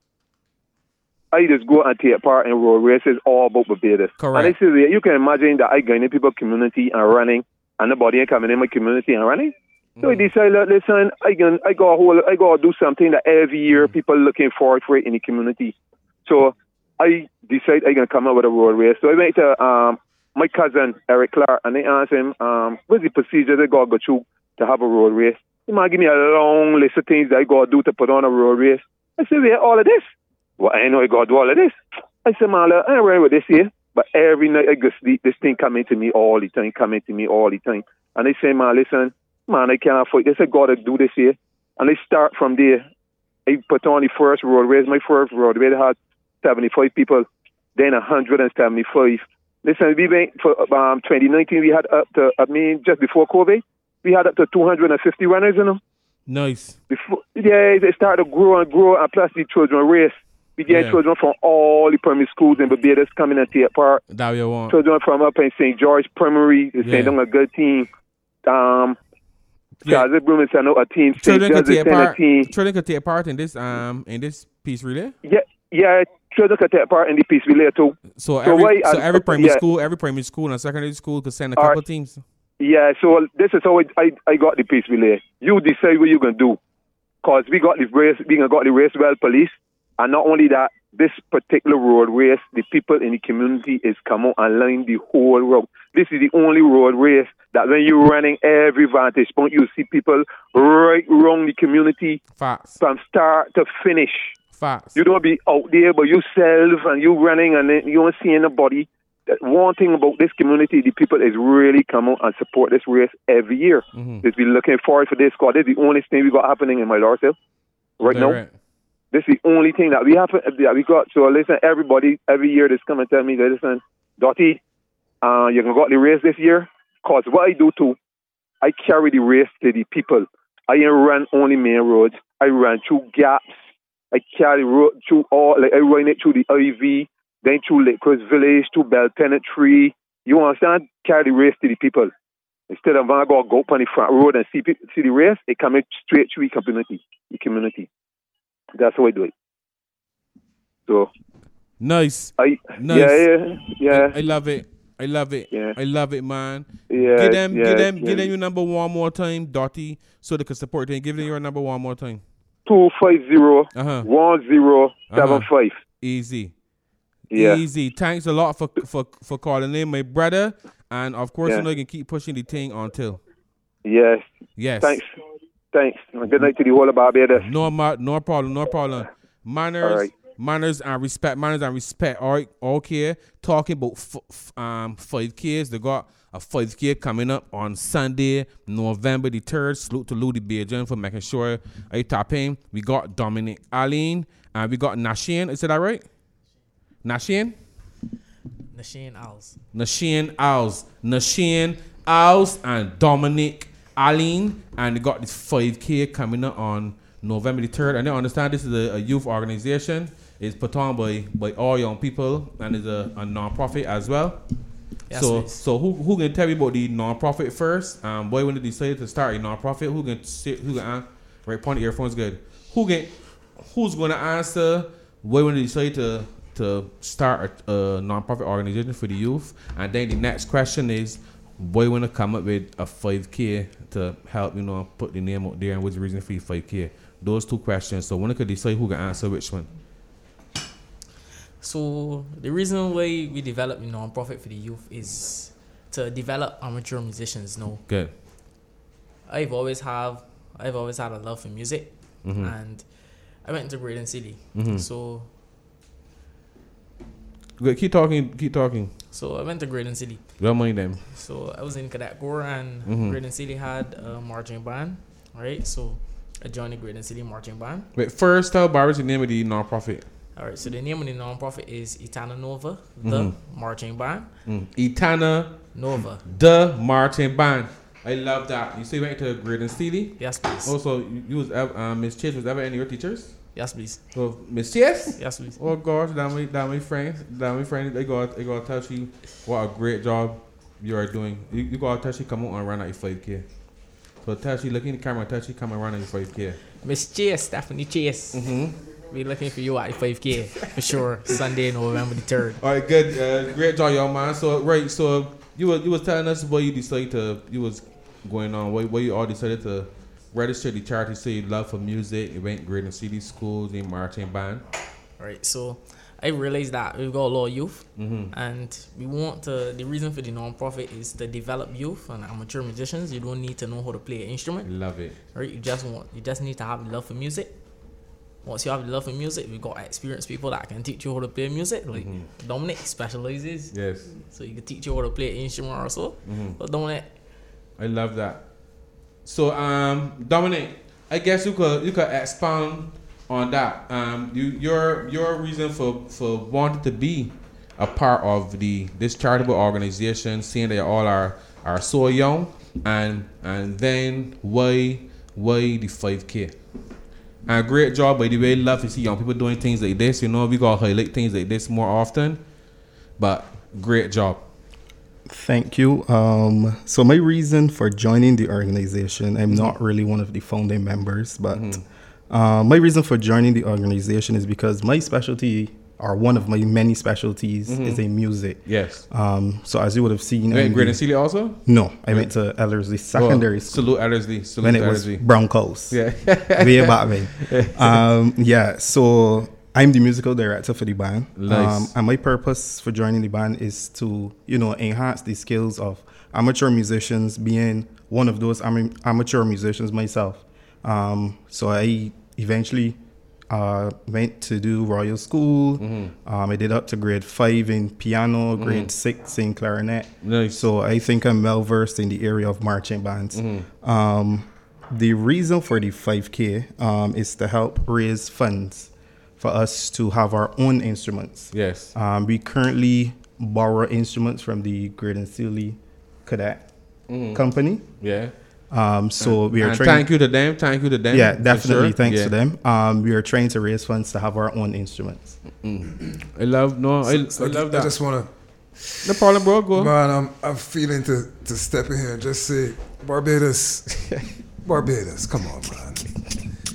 I just go and take part in road races all about Barbados. Correct. And this is you can imagine that I go in people community and running, and nobody ain't coming in my community and running. Mm. So I decided, listen, I can, I got whole, I got to do something that every year mm. people looking forward for it in the community. So I decided I'm going to come up with a road race. So I went to um, my cousin, Eric Clark, and they asked him, um, what's the procedure they got to go through to have a road race? He might give me a long list of things that I got to do to put on a road race. I said, yeah, all of this. Well, I know I got to do all of this. I said, man, I ain't ready with this here. But every night I go sleep, this thing coming to me all the time, coming to me all the time. And they say, man, listen, man, I can't afford this. I got to do this here. And they start from there. I put on the first road race. My first road race had seventy-five people, then one hundred seventy-five. Listen, we went for um, twenty nineteen, we had up to, I mean, just before COVID, we had up to two hundred fifty runners, you know. Nice. Before, yeah, they started to grow and grow, and plus the children race. We get yeah. children from all the primary schools in Barbados coming and take part. That you want. Children from up in Saint George Primary, they yeah. send a good team. Um, yeah. Charles Broom send out a team. Children can take part. Children can take part in this um in this peace relay. Yeah, yeah. Children can take part in the peace relay too. So every so, why, so uh, every primary yeah. school, every primary school and secondary school could send a couple right. teams. Yeah. So this is how I, I I got the peace relay. You decide what you're gonna do, cause we got the race. We got the race well police, and not only that, this particular road race, the people in the community is come out and line the whole road. This is the only road race that when you're running every vantage point, you see people right around the community Facts. From start to finish. Facts. You don't be out there by yourself and you running and then you don't see anybody. One thing about this community, the people is really come out and support this race every year. Mm-hmm. They'll be looking forward for this because this is the only thing we got happening in my Lord's Hill right now. Right. This is the only thing that we have that we got. So listen, everybody, every year, just come and tell me that, listen, Dottie, uh, you're going to go the race this year? Because what I do too, I carry the race to the people. I ain't run only main roads. I run through gaps. I carry road through all, like I run it through the I V, then through Lake Crest Village, through Beltenant Tree. You understand? Carry the race to the people. Instead of going to go up on the front road and see, see the race, it comes straight through the community. The community. That's how I do it. So nice. I nice. Yeah, yeah, yeah. I, I love it. I love it. Yeah. I love it, man. Yeah, Give them, yeah, give them, yeah. give them your number one more time, Dottie, so they can support them. Give them your number one more time. Two five zero Uh-huh. one zero seven Uh-huh. five. Easy. Yeah. Easy. Thanks a lot for for for calling in, my brother. And of course, Yeah. you know you can keep pushing the thing until. Yes. Yes. Thanks. Thanks. And good night to the whole of Barbados. No, ma- no problem. No problem. Manners, All right. manners and respect. Manners and respect. All right. Okay. Talking about f- f- um five Ks. They got a five K coming up on Sunday, November the third. Salute to Ludi Bajan for making sure I tap in. We got Dominic Aline and we got Nashien. Is that right? Nashien? Nashien Owls. Nashien Owls. Nashien Owls and Dominic Aline. And they got this five K coming up on November the third. And I understand this is a, a youth organization. It's put on by, by all young people and is a, a non-profit as well. Yes, so please. so who who can tell me about the non-profit first? Um, why when they decided to start a non-profit? Who can say, who can uh, right point the earphones good? Who can who's gonna answer why when they decided to to start a, a non-profit organization for the youth? And then the next question is why wanna come up with a five K to help, you know, put the name out there, and what's the reason for the five K? Those two questions. So when I could decide who can answer which one. So the reason why we develop a non-profit for the youth is to develop amateur musicians. No, Good. I've always have I've always had a love for music, Mhm. and I went to Graydon City. Mhm. So Good. Keep talking. Keep talking. so I went to Graydon City. Don't mind them. So I was in Cadet Corps, and Mhm. Graydon City had a marching band, right? So I joined the Graydon City marching band. Wait, first tell Barbara the name of the non-profit. All right. So the name of the non-profit is Etana Nova, the Mhm. marching band. Mm. Etana Nova. the Marching Band. I love that. You say you went to Graydon City. Yes, please. Also, you, you was ev- um, Miss Chase was ever any of your teachers? Yes, please. So Miss Chase. Yes, please. Oh gosh, that my that my friend, that my friend. They got they got to tell you what a great job you are doing. You, you got to tell you come out and run at your five K. So tell you look in the camera, tell you come and run at your five K. Miss Chase, Stephanie Chase. Mm-hmm. Be looking for you at the five K for sure. Sunday, November the third. All right, good, uh, great job, y'all, man. So right, so you was you was telling us why you decided to you was going on, why why you all decided to register the charity. Say you love for music, you went Graydon City schools in marching band. All right, so I realized that we've got a lot of youth, Mhm. and we want to. The reason for the non-profit is to develop youth and amateur musicians. You don't need to know how to play an instrument. Love it. Right? You just want. You just need to have love for music. Once you have the love for music, we've got experienced people that can teach you how to play music. Like Mhm. Dominic specializes, Yes. so you can teach you how to play an instrument or so. Mhm. But Dominic, I love that. So, um, Dominic, I guess you could you could expound on that. Um, you your your reason for for wanting to be a part of the this charitable organization, seeing that you all are are so young, and and then why why the five K? And great job, by the way. Love to see young people doing things like this. You know, we gotta highlight things like this more often. But great job. Thank you. Um, so my reason for joining the organization, I'm not really one of the founding members, but uh, my reason for joining the organization is because my specialty, or one of my many specialties, Mhm. is in music. Yes. Um, so as you would have seen, You went in Graydon the- City also? No, I went to Ellerslie Secondary Oh, School. Salute Ellerslie. Salute When it was Ellerslie. Brown Coast. Yeah. Way back then. Um, yeah, so I'm the musical director for the band. Nice. Um, and my purpose for joining the band is to, you know, enhance the skills of amateur musicians, being one of those am- amateur musicians myself. Um, so I eventually uh, went to do Royal School. Mm-hmm. Um, I did up to grade five in piano, grade Mhm. six in clarinet. Nice. So I think I'm well versed in the area of marching bands. Mhm. Um, the reason for the five K um, is to help raise funds for us to have our own instruments. Yes. Um, we currently borrow instruments from the Graydon City Cadet Mhm. Company. Yeah. Um, so we are And trying. thank you to them. Thank you to them. Yeah, for definitely. sure. Thanks Yeah. to them. Um, we are trying to raise funds to have our own instruments. Mm. I love no. I, So I love that. I just want no problem, bro. Go. to, man, I'm, I'm feeling to, to step in here and just say, Barbados, Barbados, come on, man.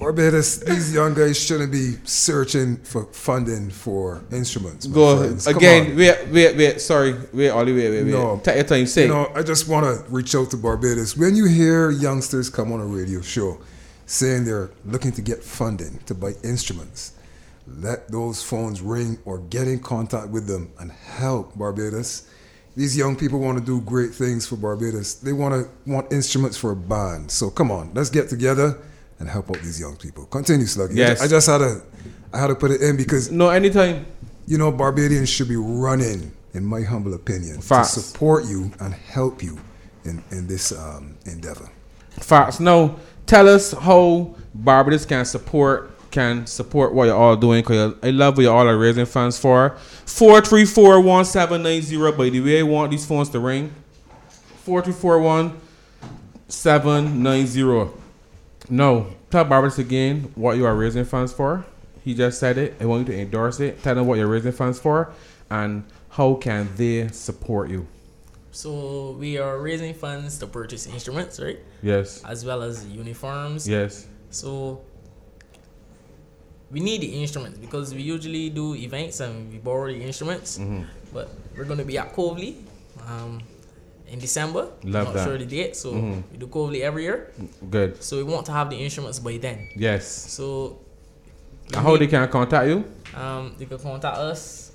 Barbados, these young guys shouldn't be searching for funding for instruments. my Go friends. Come again. on. Wait, wait, wait. Sorry, wait, Ollie, wait, wait, wait. No. Take your time. Say. You know, I just want to reach out to Barbados. When you hear youngsters come on a radio show saying they're looking to get funding to buy instruments, let those phones ring or get in contact with them and help Barbados. These young people want to do great things for Barbados. They want to want instruments for a band. So come on, let's get together and help out these young people. Continue, Sluggy. Yes. I just had to, I had to put it in because No, anytime. you know Barbadians should be running, in my humble opinion, Facts. to support you and help you in in this um, endeavor. Facts. No, tell us how Barbados can support can support what you're all doing. Cause I love what you all are raising funds for. Four three four one seven nine zero. By the way, I want these phones to ring. Four three four one seven nine zero. No, tell Barbados again what you are raising funds for. He just said it. I want you to endorse it. Tell them what you're raising funds for and how can they support you. So we are raising funds to purchase instruments, right? Yes. As well as uniforms. Yes. So we need the instruments because we usually do events and we borrow the instruments. Mhm. But we're going to be at Covely um, in December. Love Not that. sure the date. So Mhm. we do Covely every year. Good. So we want to have the instruments by then. Yes. So we And how need- they can contact you? Um, you can contact us,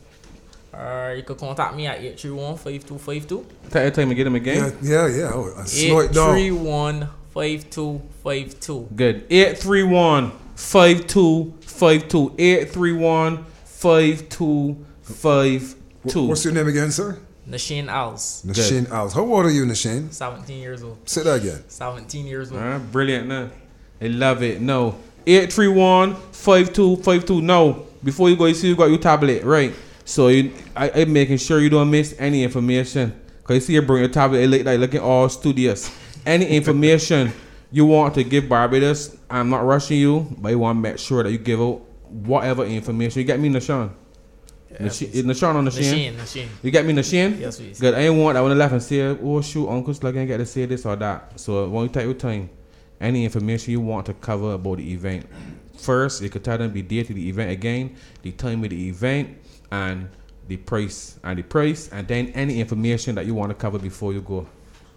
or you can contact me at eight three one five two five two. Take your time and get them again. Yeah, yeah, yeah. Oh, slow it down. eight three one five two five two. Good. eight three one five two five two. eight three one five two five two. What's your name again, sir? Nashane Als. Nashane Als. How old are you, Nashane? seventeen years old. Say that again. seventeen years old. Uh, brilliant, no. I love it. No. eight three one five two five two. No. Before you go, you see you got your tablet, right? So you, I, I'm making sure you don't miss any information. Because you see you bring your tablet, it look like looking all studious. Any information you want to give Barbados, I'm not rushing you, but I want to make sure that you give out whatever information. You get me, Nashawn? Yeah, Nash- is Nashawn on Nashane? Nashane, Nashane. You get me, Nashane? Yes, please. Good. I ain't want that when I left and say, oh, shoot, Uncle's like, I get to say this or that. So when you take your time, any information you want to cover about the event. First, you could tell them the date of the event again, the time of the event, and the price, and the price, and then any information that you want to cover before you go.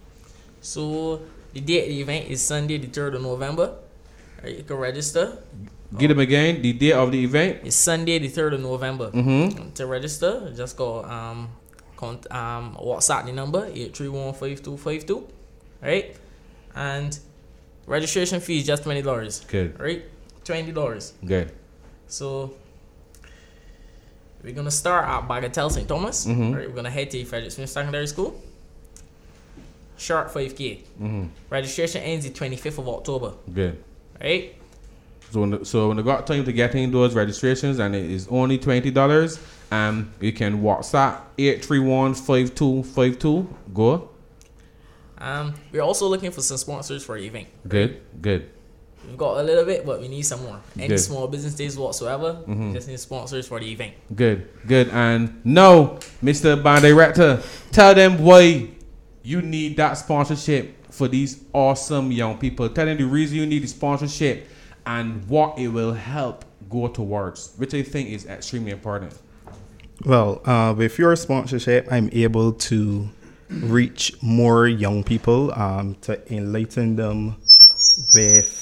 So the date of the event is Sunday, the third of November. Right, you can register. Get them again, the date of the event. It's Sunday, the third of November. Mm-hmm. To register, just call um, con- um, WhatsApp the number eight three one five two five two, right? And registration fee is just twenty dollars. Good. Right, twenty dollars. Good. So we're gonna start at Bagatelle Saint Thomas. Mhm. Right, we're gonna head to Frederick Smith Secondary School. Sharp five K. Mm-hmm. Registration ends the twenty-fifth of October. Good. Right. So when the, so when they got time to get in those registrations and it is only twenty dollars, um, you can WhatsApp eight three one five two five two. Go. Um, we're also looking for some sponsors for the event. Good. Good. We've got a little bit, but we need some more. Any Good. small businesses whatsoever, Mhm. just need sponsors for the event. Good, good. And no, Mister Band Director, tell them why you need that sponsorship for these awesome young people. Tell them the reason you need the sponsorship and what it will help go towards, which I think is extremely important. Well, uh, with your sponsorship, I'm able to reach more young people um, to enlighten them with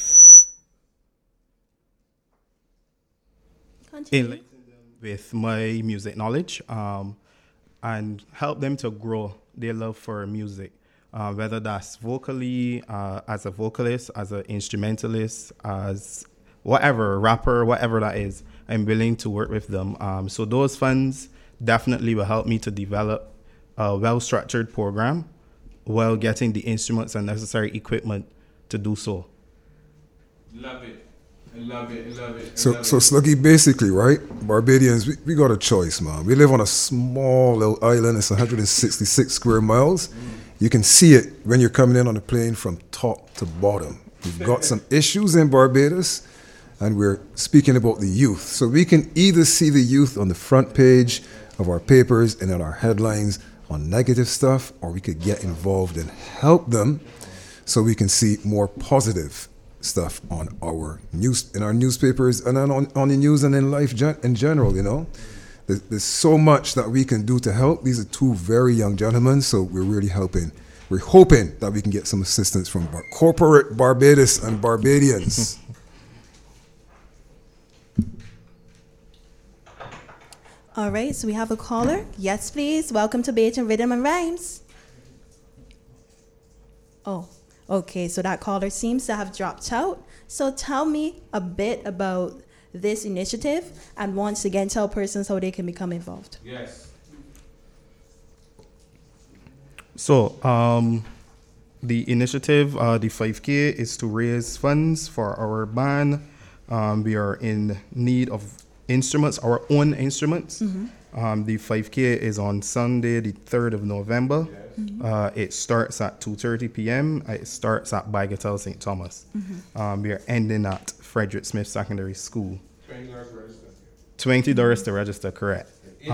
enlighten them with my music knowledge um, and help them to grow their love for music, uh, whether that's vocally, uh, as a vocalist, as an instrumentalist, as whatever, rapper, whatever that is. I'm willing to work with them. Um, so those funds definitely will help me to develop a well-structured program while getting the instruments and necessary equipment to do so. Love it. I love it. I love it. I So, love so it. Sluggy, basically, right? Barbadians, we, we got a choice, man. We live on a small little island. It's one hundred sixty-six square miles. You can see it when you're coming in on the plane from top to bottom. We've got some issues in Barbados, and we're speaking about the youth. So we can either see the youth on the front page of our papers and in our headlines on negative stuff, or we could get involved and help them so we can see more positive stuff on our news, in our newspapers, and then on, on the news and in life gen- in general. You know, there's, there's so much that we can do to help. These are two very young gentlemen, so we're really helping. We're hoping that we can get some assistance from bar- corporate Barbados and Barbadians. All right, so we have a caller. Yes, please. Welcome to Bajan Rhythm and Rhymes. Oh, okay. So that caller seems to have dropped out. So tell me a bit about this initiative, and once again, tell persons how they can become involved. Yes. So, um, the initiative, uh, the five K, is to raise funds for our band. Um, we are in need of instruments, our own instruments. Mm-hmm. Um, the five K is on Sunday, the third of November. Mm-hmm. Uh, it starts at two thirty p.m. It starts at Bagatelle Saint Thomas. Mm-hmm. Um, we are ending at Frederick Smith Secondary School. twenty dollars to register. twenty dollars to register, correct.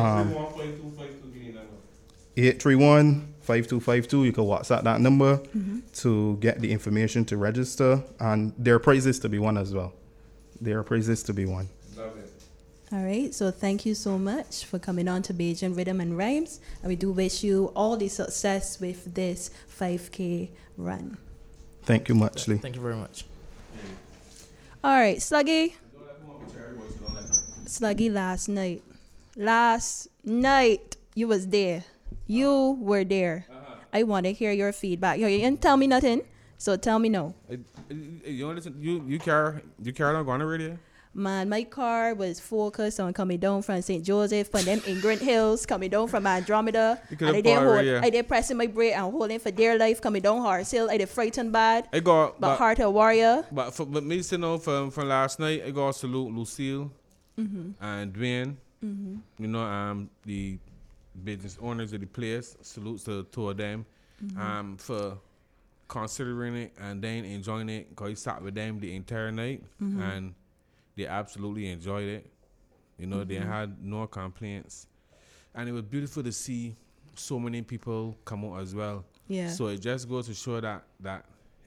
eight three one, five two five two. You can WhatsApp that number mm-hmm. to get the information to register. And there are prizes to be won as well. There are prizes to be won. Love it. All right, so thank you so much for coming on to Bajan Rhythm and Rhymes, and we do wish you all the success with this five K run. Thank you much, Lee. Thank you very much. All right, Sluggy. Sluggy, last night. Last night, you was there. You were there. Uh-huh. I want to hear your feedback. You didn't tell me nothing, so tell me no. Uh, you don't listen. You you care you care on going to radio? Man, my car was focused on coming down from Saint Joseph, from them Ingrid Hills, coming down from Andromeda. And I did hold, I did pressing my brake and holding for dear life, coming down Horse Hill. I did frightened bad. I got, but, but Heart of Warrior. But for but me to know from from last night, I got to salute Lucille mm-hmm. and Dwayne. Mm-hmm. You know, um, the business owners of the place. Salutes to two of them, mm-hmm. um, for considering it and then enjoying it. Cause I sat with them the entire night mm-hmm. and they absolutely enjoyed it. You know, mm-hmm. they had no complaints. And it was beautiful to see so many people come out as well. Yeah. So it just goes to show that that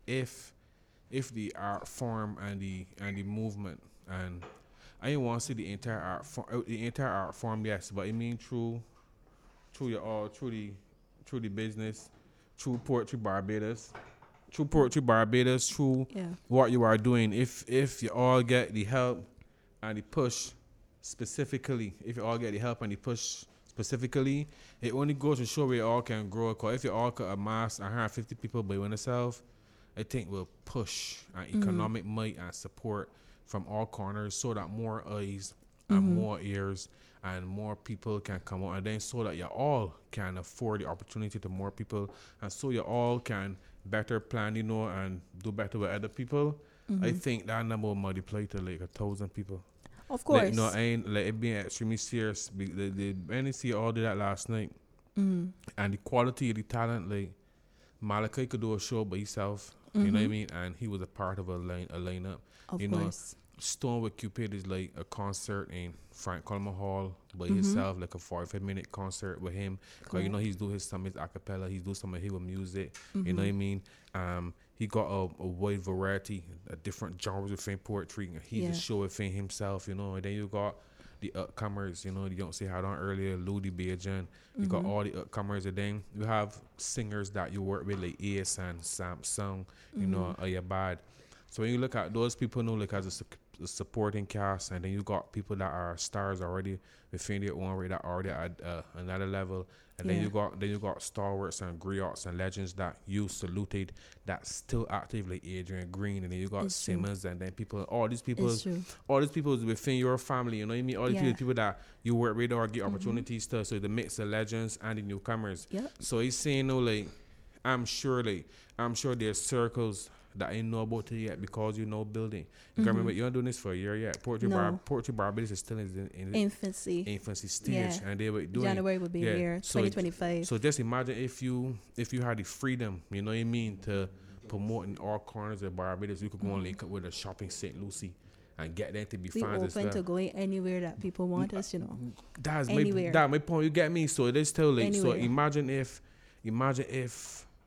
if if the art form and the and the movement, and I didn't want to see the entire art form, the entire art form, yes, but I mean through through your all through the through the business, through Poetry Barbados. Through Poetry Barbados, through yeah. what you are doing, if if you all get the help and the push specifically, if you all get the help and the push specifically, it only goes to show where you all can grow. Because if you all could amass one hundred fifty people by yourself, I think we'll push an economic mm-hmm. might and support from all corners so that more eyes and mm-hmm. more ears and more people can come out, and then so that you all can afford the opportunity to more people, and so you all can better plan, you know, and do better with other people. Mm-hmm. I think that number will multiply to like a thousand people. Of course. Like, you know, I ain't like it being extremely serious. The the N E C all did that last night, mm-hmm. and the quality of the talent. Like Malachi could do a show by himself. Mm-hmm. You know what I mean? And he was a part of a line a lineup. Of you course. know, Stone with Cupid is like a concert in Frank Coleman Hall by Mm-hmm. himself, like a forty-five minute concert with him. Cause you know he's do his some his acapella, he's do some of his music. Mm-hmm. You know what I mean? Um, he got a, a wide variety, a different genres within poetry. He's Yeah. a show within himself, you know. And then you got the upcomers, you know. You don't see how on earlier, Ludi Bajan. You got all the upcomers, and then you have singers that you work with like Ace and Samsung, you Mm-hmm. know, Ayabad. So when you look at those people, know like as a su- a supporting cast, and then you got people that are stars already within their own way that are already at uh, another level, and Yeah. then you got then you got stalwarts and griots and legends that you saluted that's still active like Adrian Green, and then you got It's true. Simmons, and then people, all these people, It's true. all these people is within your family. You know what I mean? All these Yeah. people, people that you work with or get opportunities to. So the mix of legends and the newcomers. Yep. So he's saying, no, like I'm sure, like I'm sure there's circles that I ain't know about it yet because you know building. You can remember, you're not doing this for a year yet. Poetry No. Bar, Poetry Barbados is still in, in Infancy. infancy stage, Yeah. and they were doing January would be yeah. a year, So- twenty twenty-five. So just imagine if you if you had the freedom, you know what I mean, to promote in all corners of Barbados. You could go and link up with a shopping Saint Lucie and get them to be we fans as open well. to going anywhere that people want us, you know. That's my Anywhere. that my point. You get me? So it is still like so. Anywhere. Imagine if, imagine if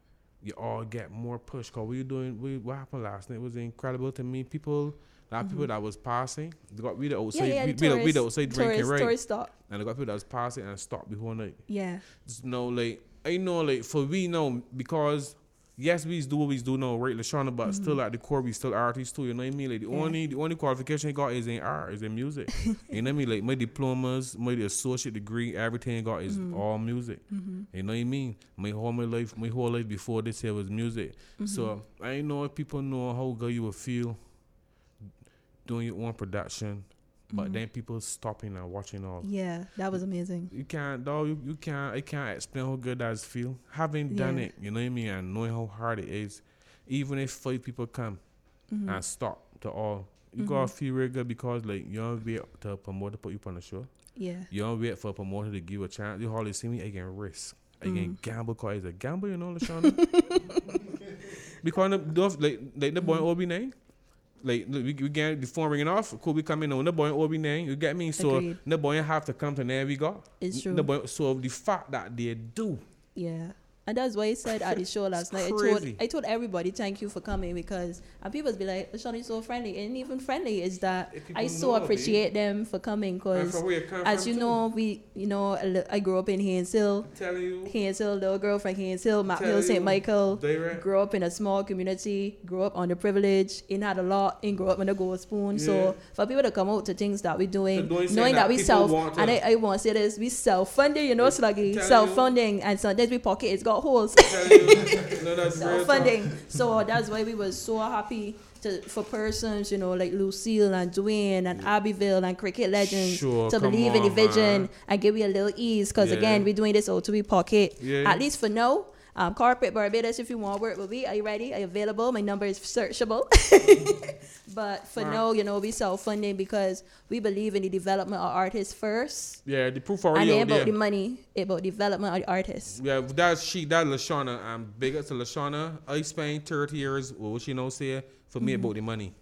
you all get more push. Cause we doing, we what happened last night was incredible to me. People, a lot of mm-hmm. people that was passing, they got we the outside, yeah, yeah, we, the tourist, we the outside drinking, tourist, right? Tourist stop. And they got people that was passing and stopped before night. Yeah. Just know, like I know, like for we know because yes, we do what we do now, right, Lashana, but mm-hmm. still at the core, we still artists too. You know what I mean? Like the yeah. only the only qualification I got is in art, is in music. You know what I mean? Like my diplomas, my associate degree, everything I got is mm-hmm. all music. Mm-hmm. You know what I mean? My whole my life, my whole life before this here was music. Mm-hmm. So I know if people know how good you will feel doing your own production. But mm-hmm. then people stopping and watching all. Yeah, that was amazing. You can't, though. You, you can't. I can't explain how good that feel. Having done yeah. it, you know what I mean, and knowing how hard it is. Even if five people come mm-hmm. and stop to all, you mm-hmm. gotta feel real good because like you don't wait to a promoter put you on the show. Yeah. You don't wait for a promoter to give you a chance. You hardly see me. I can risk. I mm-hmm. can gamble because it's a gamble. You know, Lashana. Because the, like like the boy mm-hmm. Obi name. Like we, we get the phone ringing off, cool. We come in on the boy Obi name. You get me? So Agreed. The boy have to come to there. We got. It's true. The boy, so the fact that they do. Yeah. And that's why I said at the show last night. I told I told everybody thank you for coming because and people be like, Lashana is so friendly, and even friendly is that I so appreciate it. them for coming because as you know too. we you know I grew up in Haynes Hill. Tell you. Haynes Hill, little girl from Haynes Hill, Map Hill, Saint Michael. Direct. Grew up in a small community. Grew up underprivileged. Ain't had a lot. Ain't grew up in a gold spoon. Yeah. So for people to come out to things that we doing, knowing that, that we self and I, I want to say this, we self funding. You know, Sluggy, self funding, and sometimes we pocket it's got holes. no, self-funding. So that's why we were so happy to for persons, you know, like Lucille and Dwayne and Abbeville and cricket legends sure, to believe on, in the vision man. And give you a little ease. Because yeah. again, we're doing this out to we pocket. Yeah. At least for now. Um, Corporate Barbados, if you want to work with me, are you ready? Are you available? My number is searchable. But for right. now, you know, we self-funding because we believe in the development of artists first. Yeah, the proof already and then out about there. the money, about development of the artists. Yeah, that's she, that's Lashana. I'm big up to Lashana. I spent thirty years, what she know say, for me mm-hmm. about the money.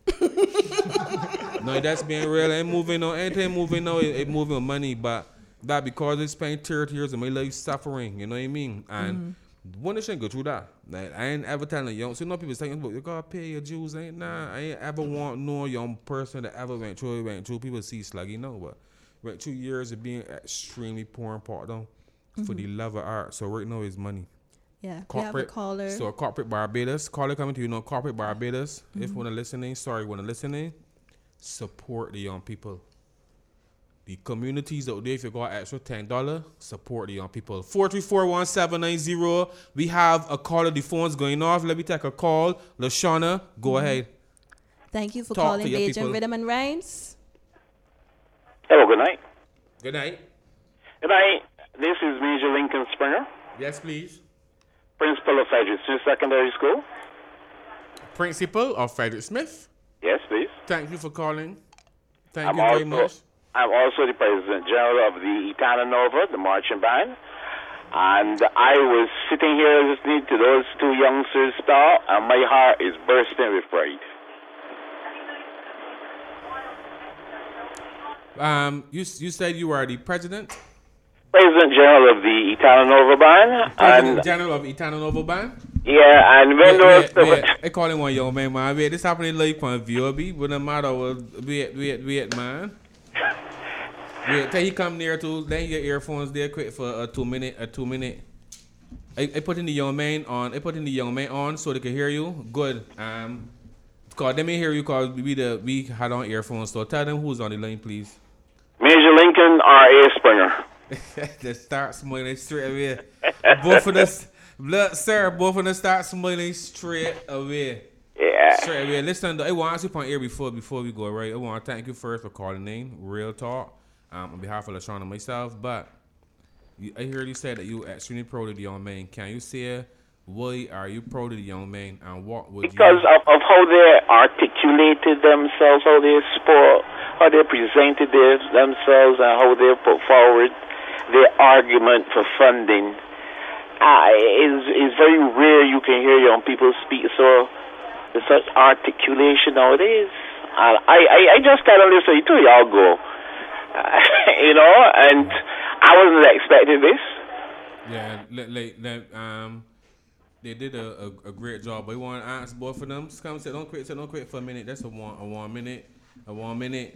No, that's being real. Ain't moving on, anything moving on, it, it moving on money. But that because I spent thirty years of my life suffering, you know what I mean? And mm-hmm. one they shouldn't go through that. Like, I ain't ever telling young. So you know people saying, "But you gotta pay your dues." Ain't nah. I ain't ever want no young person that ever went through. Went through. People see Sluggy, no, but went two years of being extremely poor and part down mm-hmm. for the love of art. So right now is money. Yeah, corporate. We have a caller. So Corporate Barbados, caller coming to you know Corporate Barbados. Mm-hmm. If you wanna listening, sorry, wanna listening, support the young people. The communities out there, if you got extra ten dollars, support the young people. four three four, one seven nine zero. We have a call of the phones going off. Let me take a call. Lashana, go mm-hmm. ahead. Thank you for Talk calling Bajan Rhythm and Rhymes. Hello, good night. Good night. Good night. This is Major Lincoln Springer. Yes, please. Principal of Frederick Smith Secondary School. Principal of Frederick Smith? Yes, please. Thank you for calling. Thank I'm you very also, much. I'm also the President General of the Itana Nova, the marching band. And I was sitting here listening to those two youngsters spell, and my heart is bursting with pride. Um, you you said you are the president? President General of the Itana Nova band. President and General of Itana Nova band? Yeah, and when wait, those... Wait, wait. I call him one young man, man. Wait, this happening live on V O B, but no matter what, wait, wait, wait, man. Wait, till he come near to, then your earphones there quick for a two minute, a two minute. I, I put in the young man on, I put in the young man on so they can hear you. Good. Um, cause they may hear you cause we the we had on earphones. So tell them who's on the line, please. Major Lincoln R A Springer. Just start smiling straight away. Both of us, look, sir, both of us start smiling straight away. Yeah. Straight away. Listen, I want to ask you on air before before we go, right? I want to thank you first for calling in. Real talk. Um, on behalf of Lashana and myself, but you, I heard you say that you extremely proud of the young man. Can you say why are you proud of the young man and what would because you... of, of how they articulated themselves, how they spoke, how they presented their, themselves, and how they put forward their argument for funding. Uh, is is very rare you can hear young people speak so with such articulation nowadays. And I, I, I just kind of listen to y'all go. You know, and I wasn't expecting this. Yeah, like, like um, They did a, a, a great job. But we want to answer both of them. Just come and say, don't quit, say, don't quit for a minute. That's a one, a one minute, a one minute.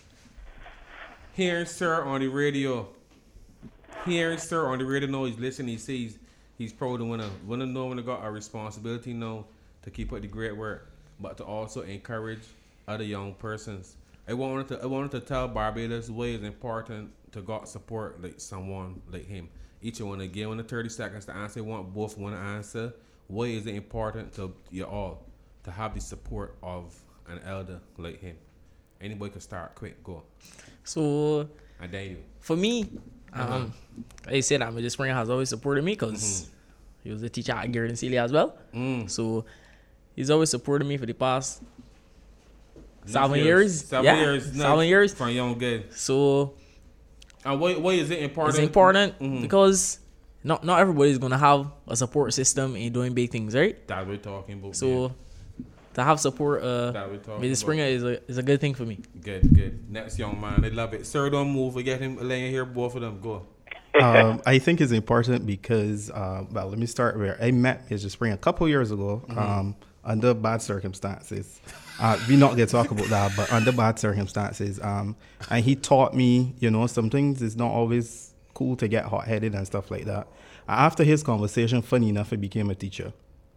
Hearing Sir on the radio. Hearing Sir on the radio, know he's listening. He sees he's proud to want to want to know when they got a responsibility, know to keep up the great work, but to also encourage other young persons. I wanted to I wanted to tell Barbados why it's important to God support like someone like him. Each one again, when the thirty seconds to answer, want both want to answer. Why is it important to you all to have the support of an elder like him? Anybody can start. Quick, go. So, I dare you. For me, Uh-huh. um, I said that Mister Springer has always supported me because mm-hmm. he was a teacher at Garden City as well. Mm. So he's always supported me for the past seven years. years. Seven yeah, years. Seven years. From young guy. So, and why, why is it important? It's important mm-hmm. because not not everybody's gonna have a support system in doing big things, right? That we're talking about. So. Yeah. To have support, uh, Mister Springer is a is a good thing for me. Good, good. Next young man, they love it. Sir, don't move. We get him laying here. Both of them, go. um, I think it's important because, uh, well, let me start where I met Mister Springer a couple years ago um, mm-hmm. under bad circumstances. Uh, we not going to talk about that, but under bad circumstances. Um, and he taught me, you know, some things it's not always cool to get hot-headed and stuff like that. After his conversation, funny enough, I became a teacher.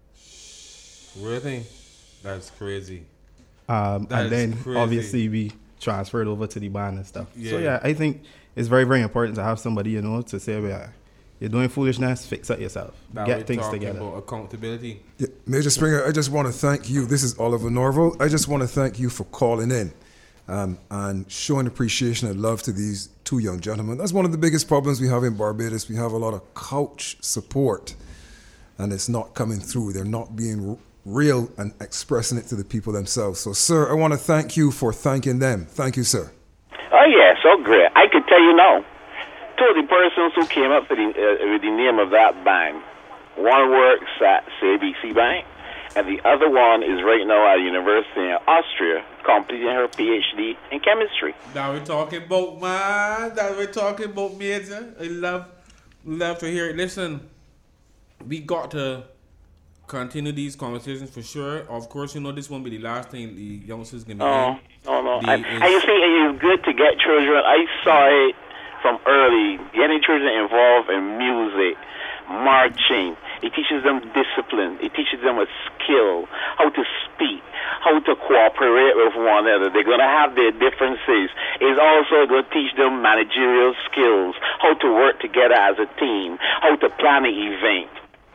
Really? That's crazy. Um, that and then crazy. obviously we transferred over to the band and stuff. Yeah. So yeah, I think it's very, very important to have somebody, you know, to say, well, you're doing foolishness, fix it yourself. That Get things together. About accountability. Yeah, Major Springer, I just want to thank you. This is Oliver Norval. I just want to thank you for calling in um, and showing appreciation and love to these two young gentlemen. That's one of the biggest problems we have in Barbados. We have a lot of couch support, and it's not coming through. They're not being real and expressing it to the people themselves. So, sir, I want to thank you for thanking them. Thank you, sir. Oh, yeah, so great. I could tell you now, two of the persons who came up with the, uh, with the name of that bank, one works at C B C Bank, and the other one is right now at a university in Austria, completing her P H D in chemistry. Now we're talking about, man. Now we're talking about, Major. I love, love to hear it. Listen, we got to continue these conversations for sure. Of course, you know this won't be the last thing the youngsters gonna be. Oh, no, no. The, I, and you see, it is good to get children. I saw it from early, getting children involved in music, marching. It teaches them discipline. It teaches them a skill, how to speak, how to cooperate with one another. They're going to have their differences. It's also going to teach them managerial skills, how to work together as a team, how to plan an event.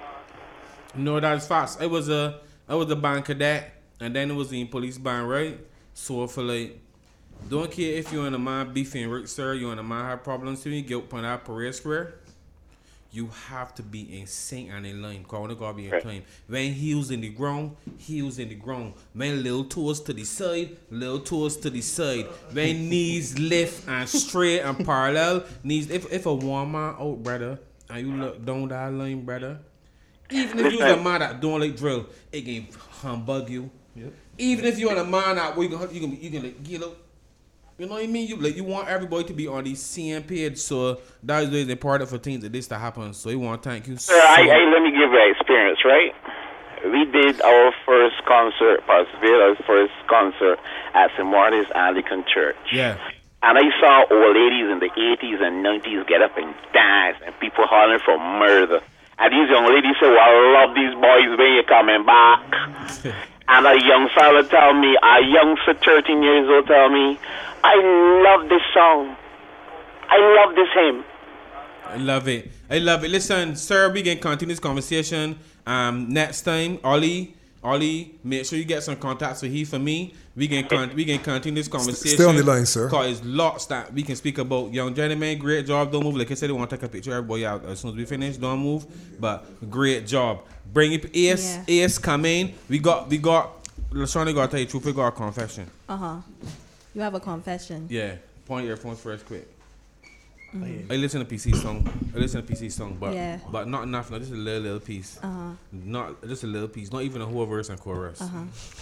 No, that's fast. I was a I was a band cadet, and then it was in police band, right? So for like, don't care if you're in a man beefing Rick, sir, you're in a man have problems with me, get up on that parade square. You have to be in sync and in line. Cause when you gotta be in time. When heels in the ground, heels in the ground. When little toes to the side, little toes to the side. When knees lift and straight and parallel, knees. If if a one man out, brother, and you look down that line, brother. Even if you're a man that don't like drill, it can humbug you. Yep. Even if you're a man that you can you can you can like, get up. You know what I mean? You like you want everybody to be on the same page, so that is really important for things like this to happen. So we want to thank you. So Sir, I, I, let me give you an experience, right? We did our first concert, Parsival's first concert at Saint Martin's Anglican Church. Yeah. And I saw old ladies in the eighties and nineties get up and dance, and people hollering for murder. And these young ladies say, well, I love these boys when you're coming back. And a young fella tell me, a youngster thirteen years old tell me, I love this song. I love this hymn. I love it. I love it. Listen, sir, we can continue this conversation um, next time. Ollie, Ollie, make sure you get some contacts for he for me. We can con- we can continue this conversation. Stay on the line, sir. Because it's lots that we can speak about. Young gentlemen, great job. Don't move. Like I said, they want to take a picture of everybody out as soon as we finish. Don't move. But great job. Bring it. Ace, yeah. Ace, come in. We got, we got, Lashani got to tell you the truth. We got a confession. Uh-huh. You have a confession. Yeah. Point your earphones first, quick. Mm-hmm. I listen to P C song. I listen to P C song, but yeah. but not enough. No, just a little little piece. Uh huh. Not just a little piece. Not even a whole verse and chorus. Uh huh.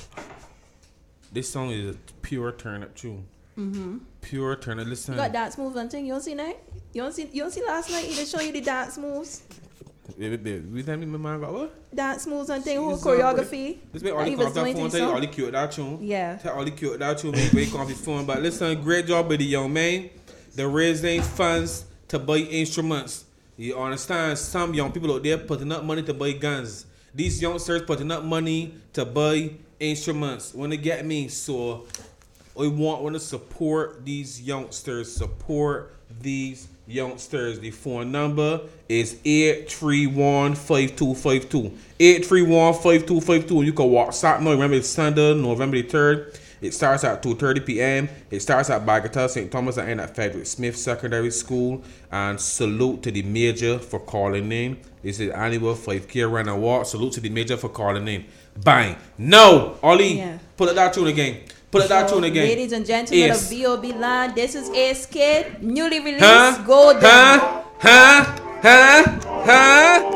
This song is a pure turn up tune. Mm-hmm. Pure turn up. Listen. You got dance moves and thing. You don't see night. You don't see. You don't see last night. He just show you the dance moves. We tell me my mind about what? Dance moves and thing, whole choreography. This way all the come off that phone, tell you all the cute that tune. Yeah. Tell all the cute that tune, make wake off his phone. But listen, great job with the young man. They're raising funds to buy instruments. You understand? Some young people out there putting up money to buy guns. These youngsters putting up money to buy instruments. When they get me, so we want, want to support these youngsters. Support these youngsters. The phone number is eight three one, five two five two. eight three one, five two five two. You can WhatsApp now. Remember, it's Sunday, November the third. It starts at two thirty p.m. It starts at Bagatelle, Saint Thomas, and ends at Frederick Smith Secondary School. And salute to the major for calling in. This is annual five K Run Award. Salute to the major for calling in. Bang. No, Ollie, yeah. Pull it that tune again. Pull it that so, tune again. Ladies and gentlemen yes. of V O B land, this is Ace Kid, newly released. Huh? Golden. Huh? Huh? Huh? Huh?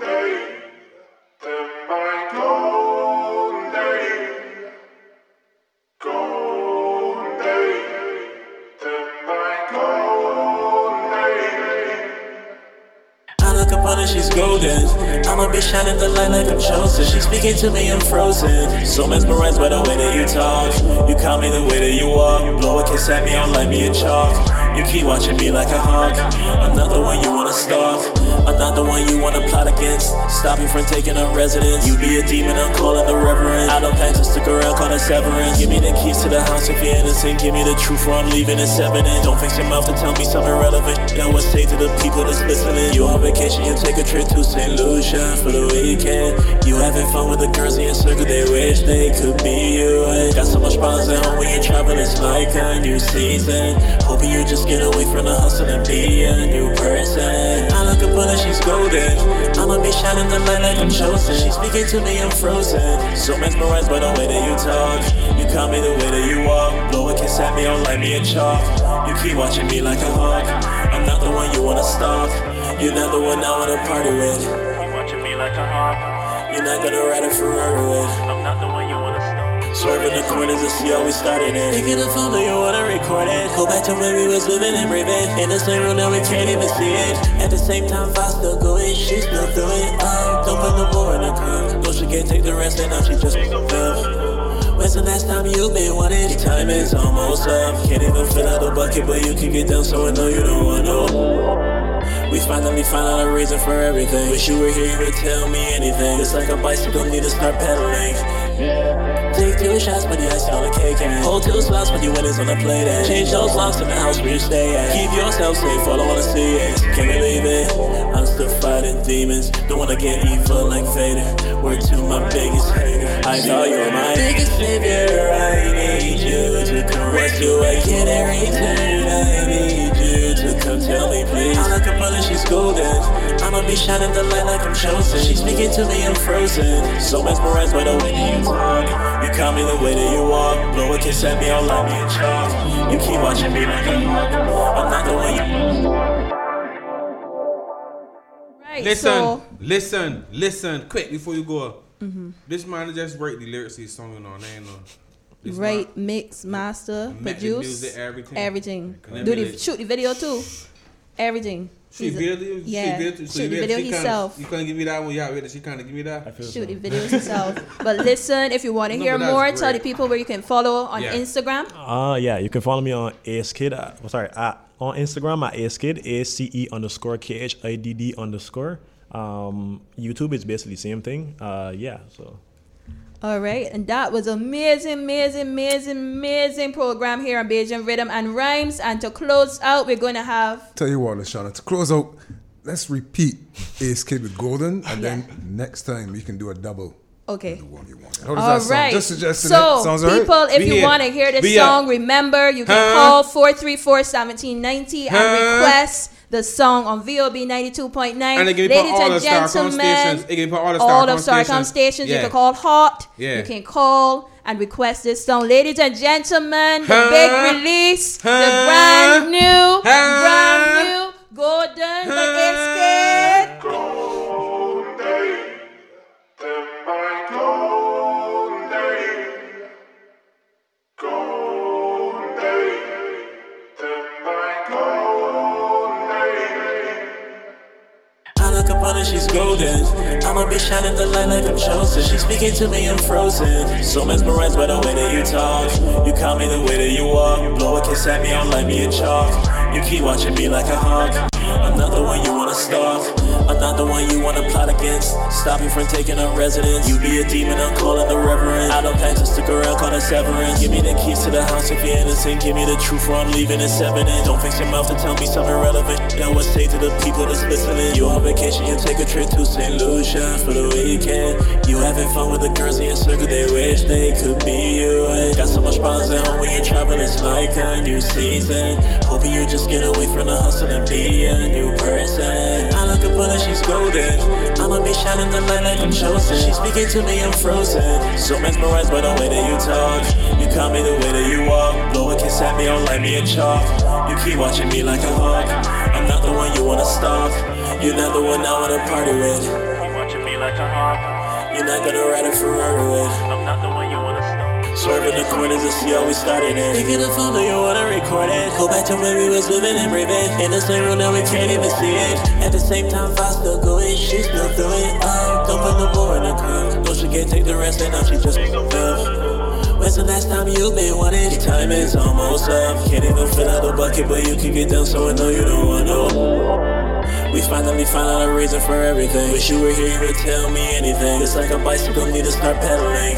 She's golden. I'ma be shining the light like I'm chosen. She's speaking to me, I'm frozen. So mesmerized by the way that you talk. You call me the way that you walk. Blow a kiss at me, I'll light me in chalk. You keep watching me like a hawk. I'm not the one you wanna stalk. I'm not the one you wanna plot against. Stop you from taking up residence. You be a demon, I'm calling the reverend. I don't plan to stick around, call it severance. Give me the keys to the house if you're innocent. Give me the truth or I'm leaving it evident. Don't fix your mouth to tell me something relevant. Now what say to the people that's listening? You on vacation, you take a trip to Saint Lucia for the weekend. You having fun with the girls in your circle, they wish they could be you. And got so much problems at home when you're traveling, it's like a new season. Hoping you just get away from the hustle and be a new person. I look upon her, she's golden. I'ma be shining the light like I'm chosen. She's speaking to me, I'm frozen. So mesmerized by the way that you talk. You call me the way that you walk. Blow a kiss at me, I'll light me in chalk. You keep watching me like a hawk. I'm not the one you wanna stalk. You're not the one I wanna party with. Keep watching me like a hawk. You're not gonna ride a Ferrari with. I'm not the one you wanna stop. Swerving the corners to see how we started it. Picking the phone, do you wanna record it? Go back to where we was living and breathing. In the same room, now we can't even see it. At the same time, I still going, she still do it. Uh, don't put no more in the crib. No, she can't take the rest, and now she just fell. When's the last time you've been wanted? The time is almost up. Can't even fill out the bucket, but you can get down, so I know you don't want no. We finally found out a reason for everything. Wish you were here, you would tell me anything. It's like a bicycle, need to start pedaling. Take two shots, but the icing on the cake. And hold two slots, but the winners on the plate. And change those locks in the house where you stay at. Keep yourself safe, all I wanna see is. Can't believe it, I'm still fighting demons. Don't wanna get evil like Vader. Word to my biggest hater. I know you're my biggest savior. I need you to caress you. I get every turn. I need you to come tell me please. I look upon her, she's golden. I'ma be shining the light like I'm chosen. She's speaking to me, I'm frozen. So mesmerized by the way that you talk. You call me the way that you walk. Blow a kiss at me, I'll light me in chalk. You keep watching me like a hawk. I'm not the one you. Right, listen, so, listen, listen, quick before you go. Mm-hmm. This man just write the lyrics to his song, you know, they ain't no. Right, mix, master, produce, music, everything. Everything. Do the shoot the video too. Everything. Shoot video, yeah. Shoot video, shoot the video himself. You couldn't give me that one. Yeah, she kind of give me that. Shoot so. the video himself. But listen, if you want to no, hear more, tell the people where you can follow on yeah. Instagram. Uh yeah, you can follow me on AceKid. Uh, sorry, at, on Instagram at AceKid, A C E underscore K H I D D underscore. Um, YouTube is basically the same thing. Uh, yeah, so. All right, and that was amazing, amazing, amazing, amazing program here on Bajan Rhythm and Rhymes. And to close out, we're going to have... Tell you what, Lashana, to close out, let's repeat Ace Kid with Golden, and yeah. then next time we can do a double. Okay. The one you want. How does all that right. sound? Just suggesting so, it. Sounds people, all right? if Be you want to hear this Be song, up. remember, you can huh? call four three four, one seven nine zero huh? and request the song on V O B ninety-two point nine. And Ladies and gentlemen, all, all of Starcom stations, yeah. you can call Hot, yeah. you can call and request this song. Ladies and gentlemen, the huh? big release, huh? the brand new, huh? brand new Golden by Ace Kid. upon her, she's golden. I'ma be shining the light like I'm chosen. She's speaking to me, I'm frozen. So mesmerized by the way that you talk. You call me the way that you walk. Blow a kiss at me, I'll light me in chalk. You keep watching me like a hawk. I'm not the one you wanna stalk. I'm not the one you wanna plot against. Stop you from taking up residence. You be a demon, I'm calling the reverend. I don't plan to stick around, call it severance. Give me the keys to the house if you're innocent. Give me the truth or I'm leaving it evident. Don't fix your mouth to tell me something relevant. Now what say to the people that's listening? You on vacation, you take a trip to Saint Lucia for the weekend. You having fun with the girls in your circle, they wish they could be you. And got so much problems at home when you're traveling, it's like a new season. Hoping you just get away from the hustle and be a new person. I look upon her, she's golden. I'ma be shining the light like I'm chosen. She's speaking to me, I'm frozen. So mesmerized by the way that you talk. You call me the way that you walk. Blow a kiss at me, I'll light me in chalk. You keep watching me like a hawk. I'm not the one you wanna stalk. You're not the one I wanna party with. Keep watching me like a hawk. You're not gonna ride a Ferrari with. I'm not the one you wanna stalk. Swerving the corners to see how we started it. Picking the phone, do you wanna record it? Go back to when we was living and breathing. In the same room, now we can't even see it. At the same time, I still going, she still do it. Oh, don't put no more in the cup. No, she can't take the rest, and now she just fell. When's the last time you've been wanted? Your time is almost up. Can't even fill out the bucket, but you can get down, so I know you don't want no. We finally found out a reason for everything. Wish you were here, you would tell me anything. It's like a bicycle, need to start pedaling.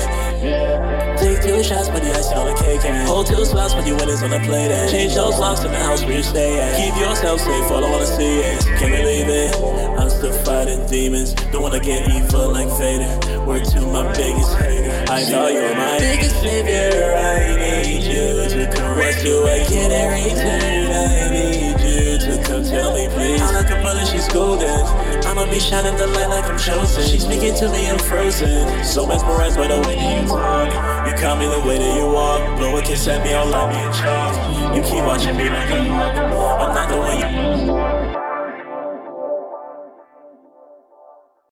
Take two shots, put the icing on the cake and hold two slots, put your winners on the plate and change those locks in the house where you stay at. Keep yourself safe, all I wanna see is can't believe it. I'm still fighting demons, don't wanna get evil like Vader. Word to my biggest hater, I thought you were my biggest savior. I need you to come rescue, I get a return. I need you to come tell me please. I look upon her, she's golden. I'ma be shining the light like I'm chosen. She's speaking to me, I'm frozen. So mesmerized by the way that you talk. You call me the way that you walk. Blow a kiss at me, I'll light me in chalk. You keep watching me like a hawk. I'm not the one you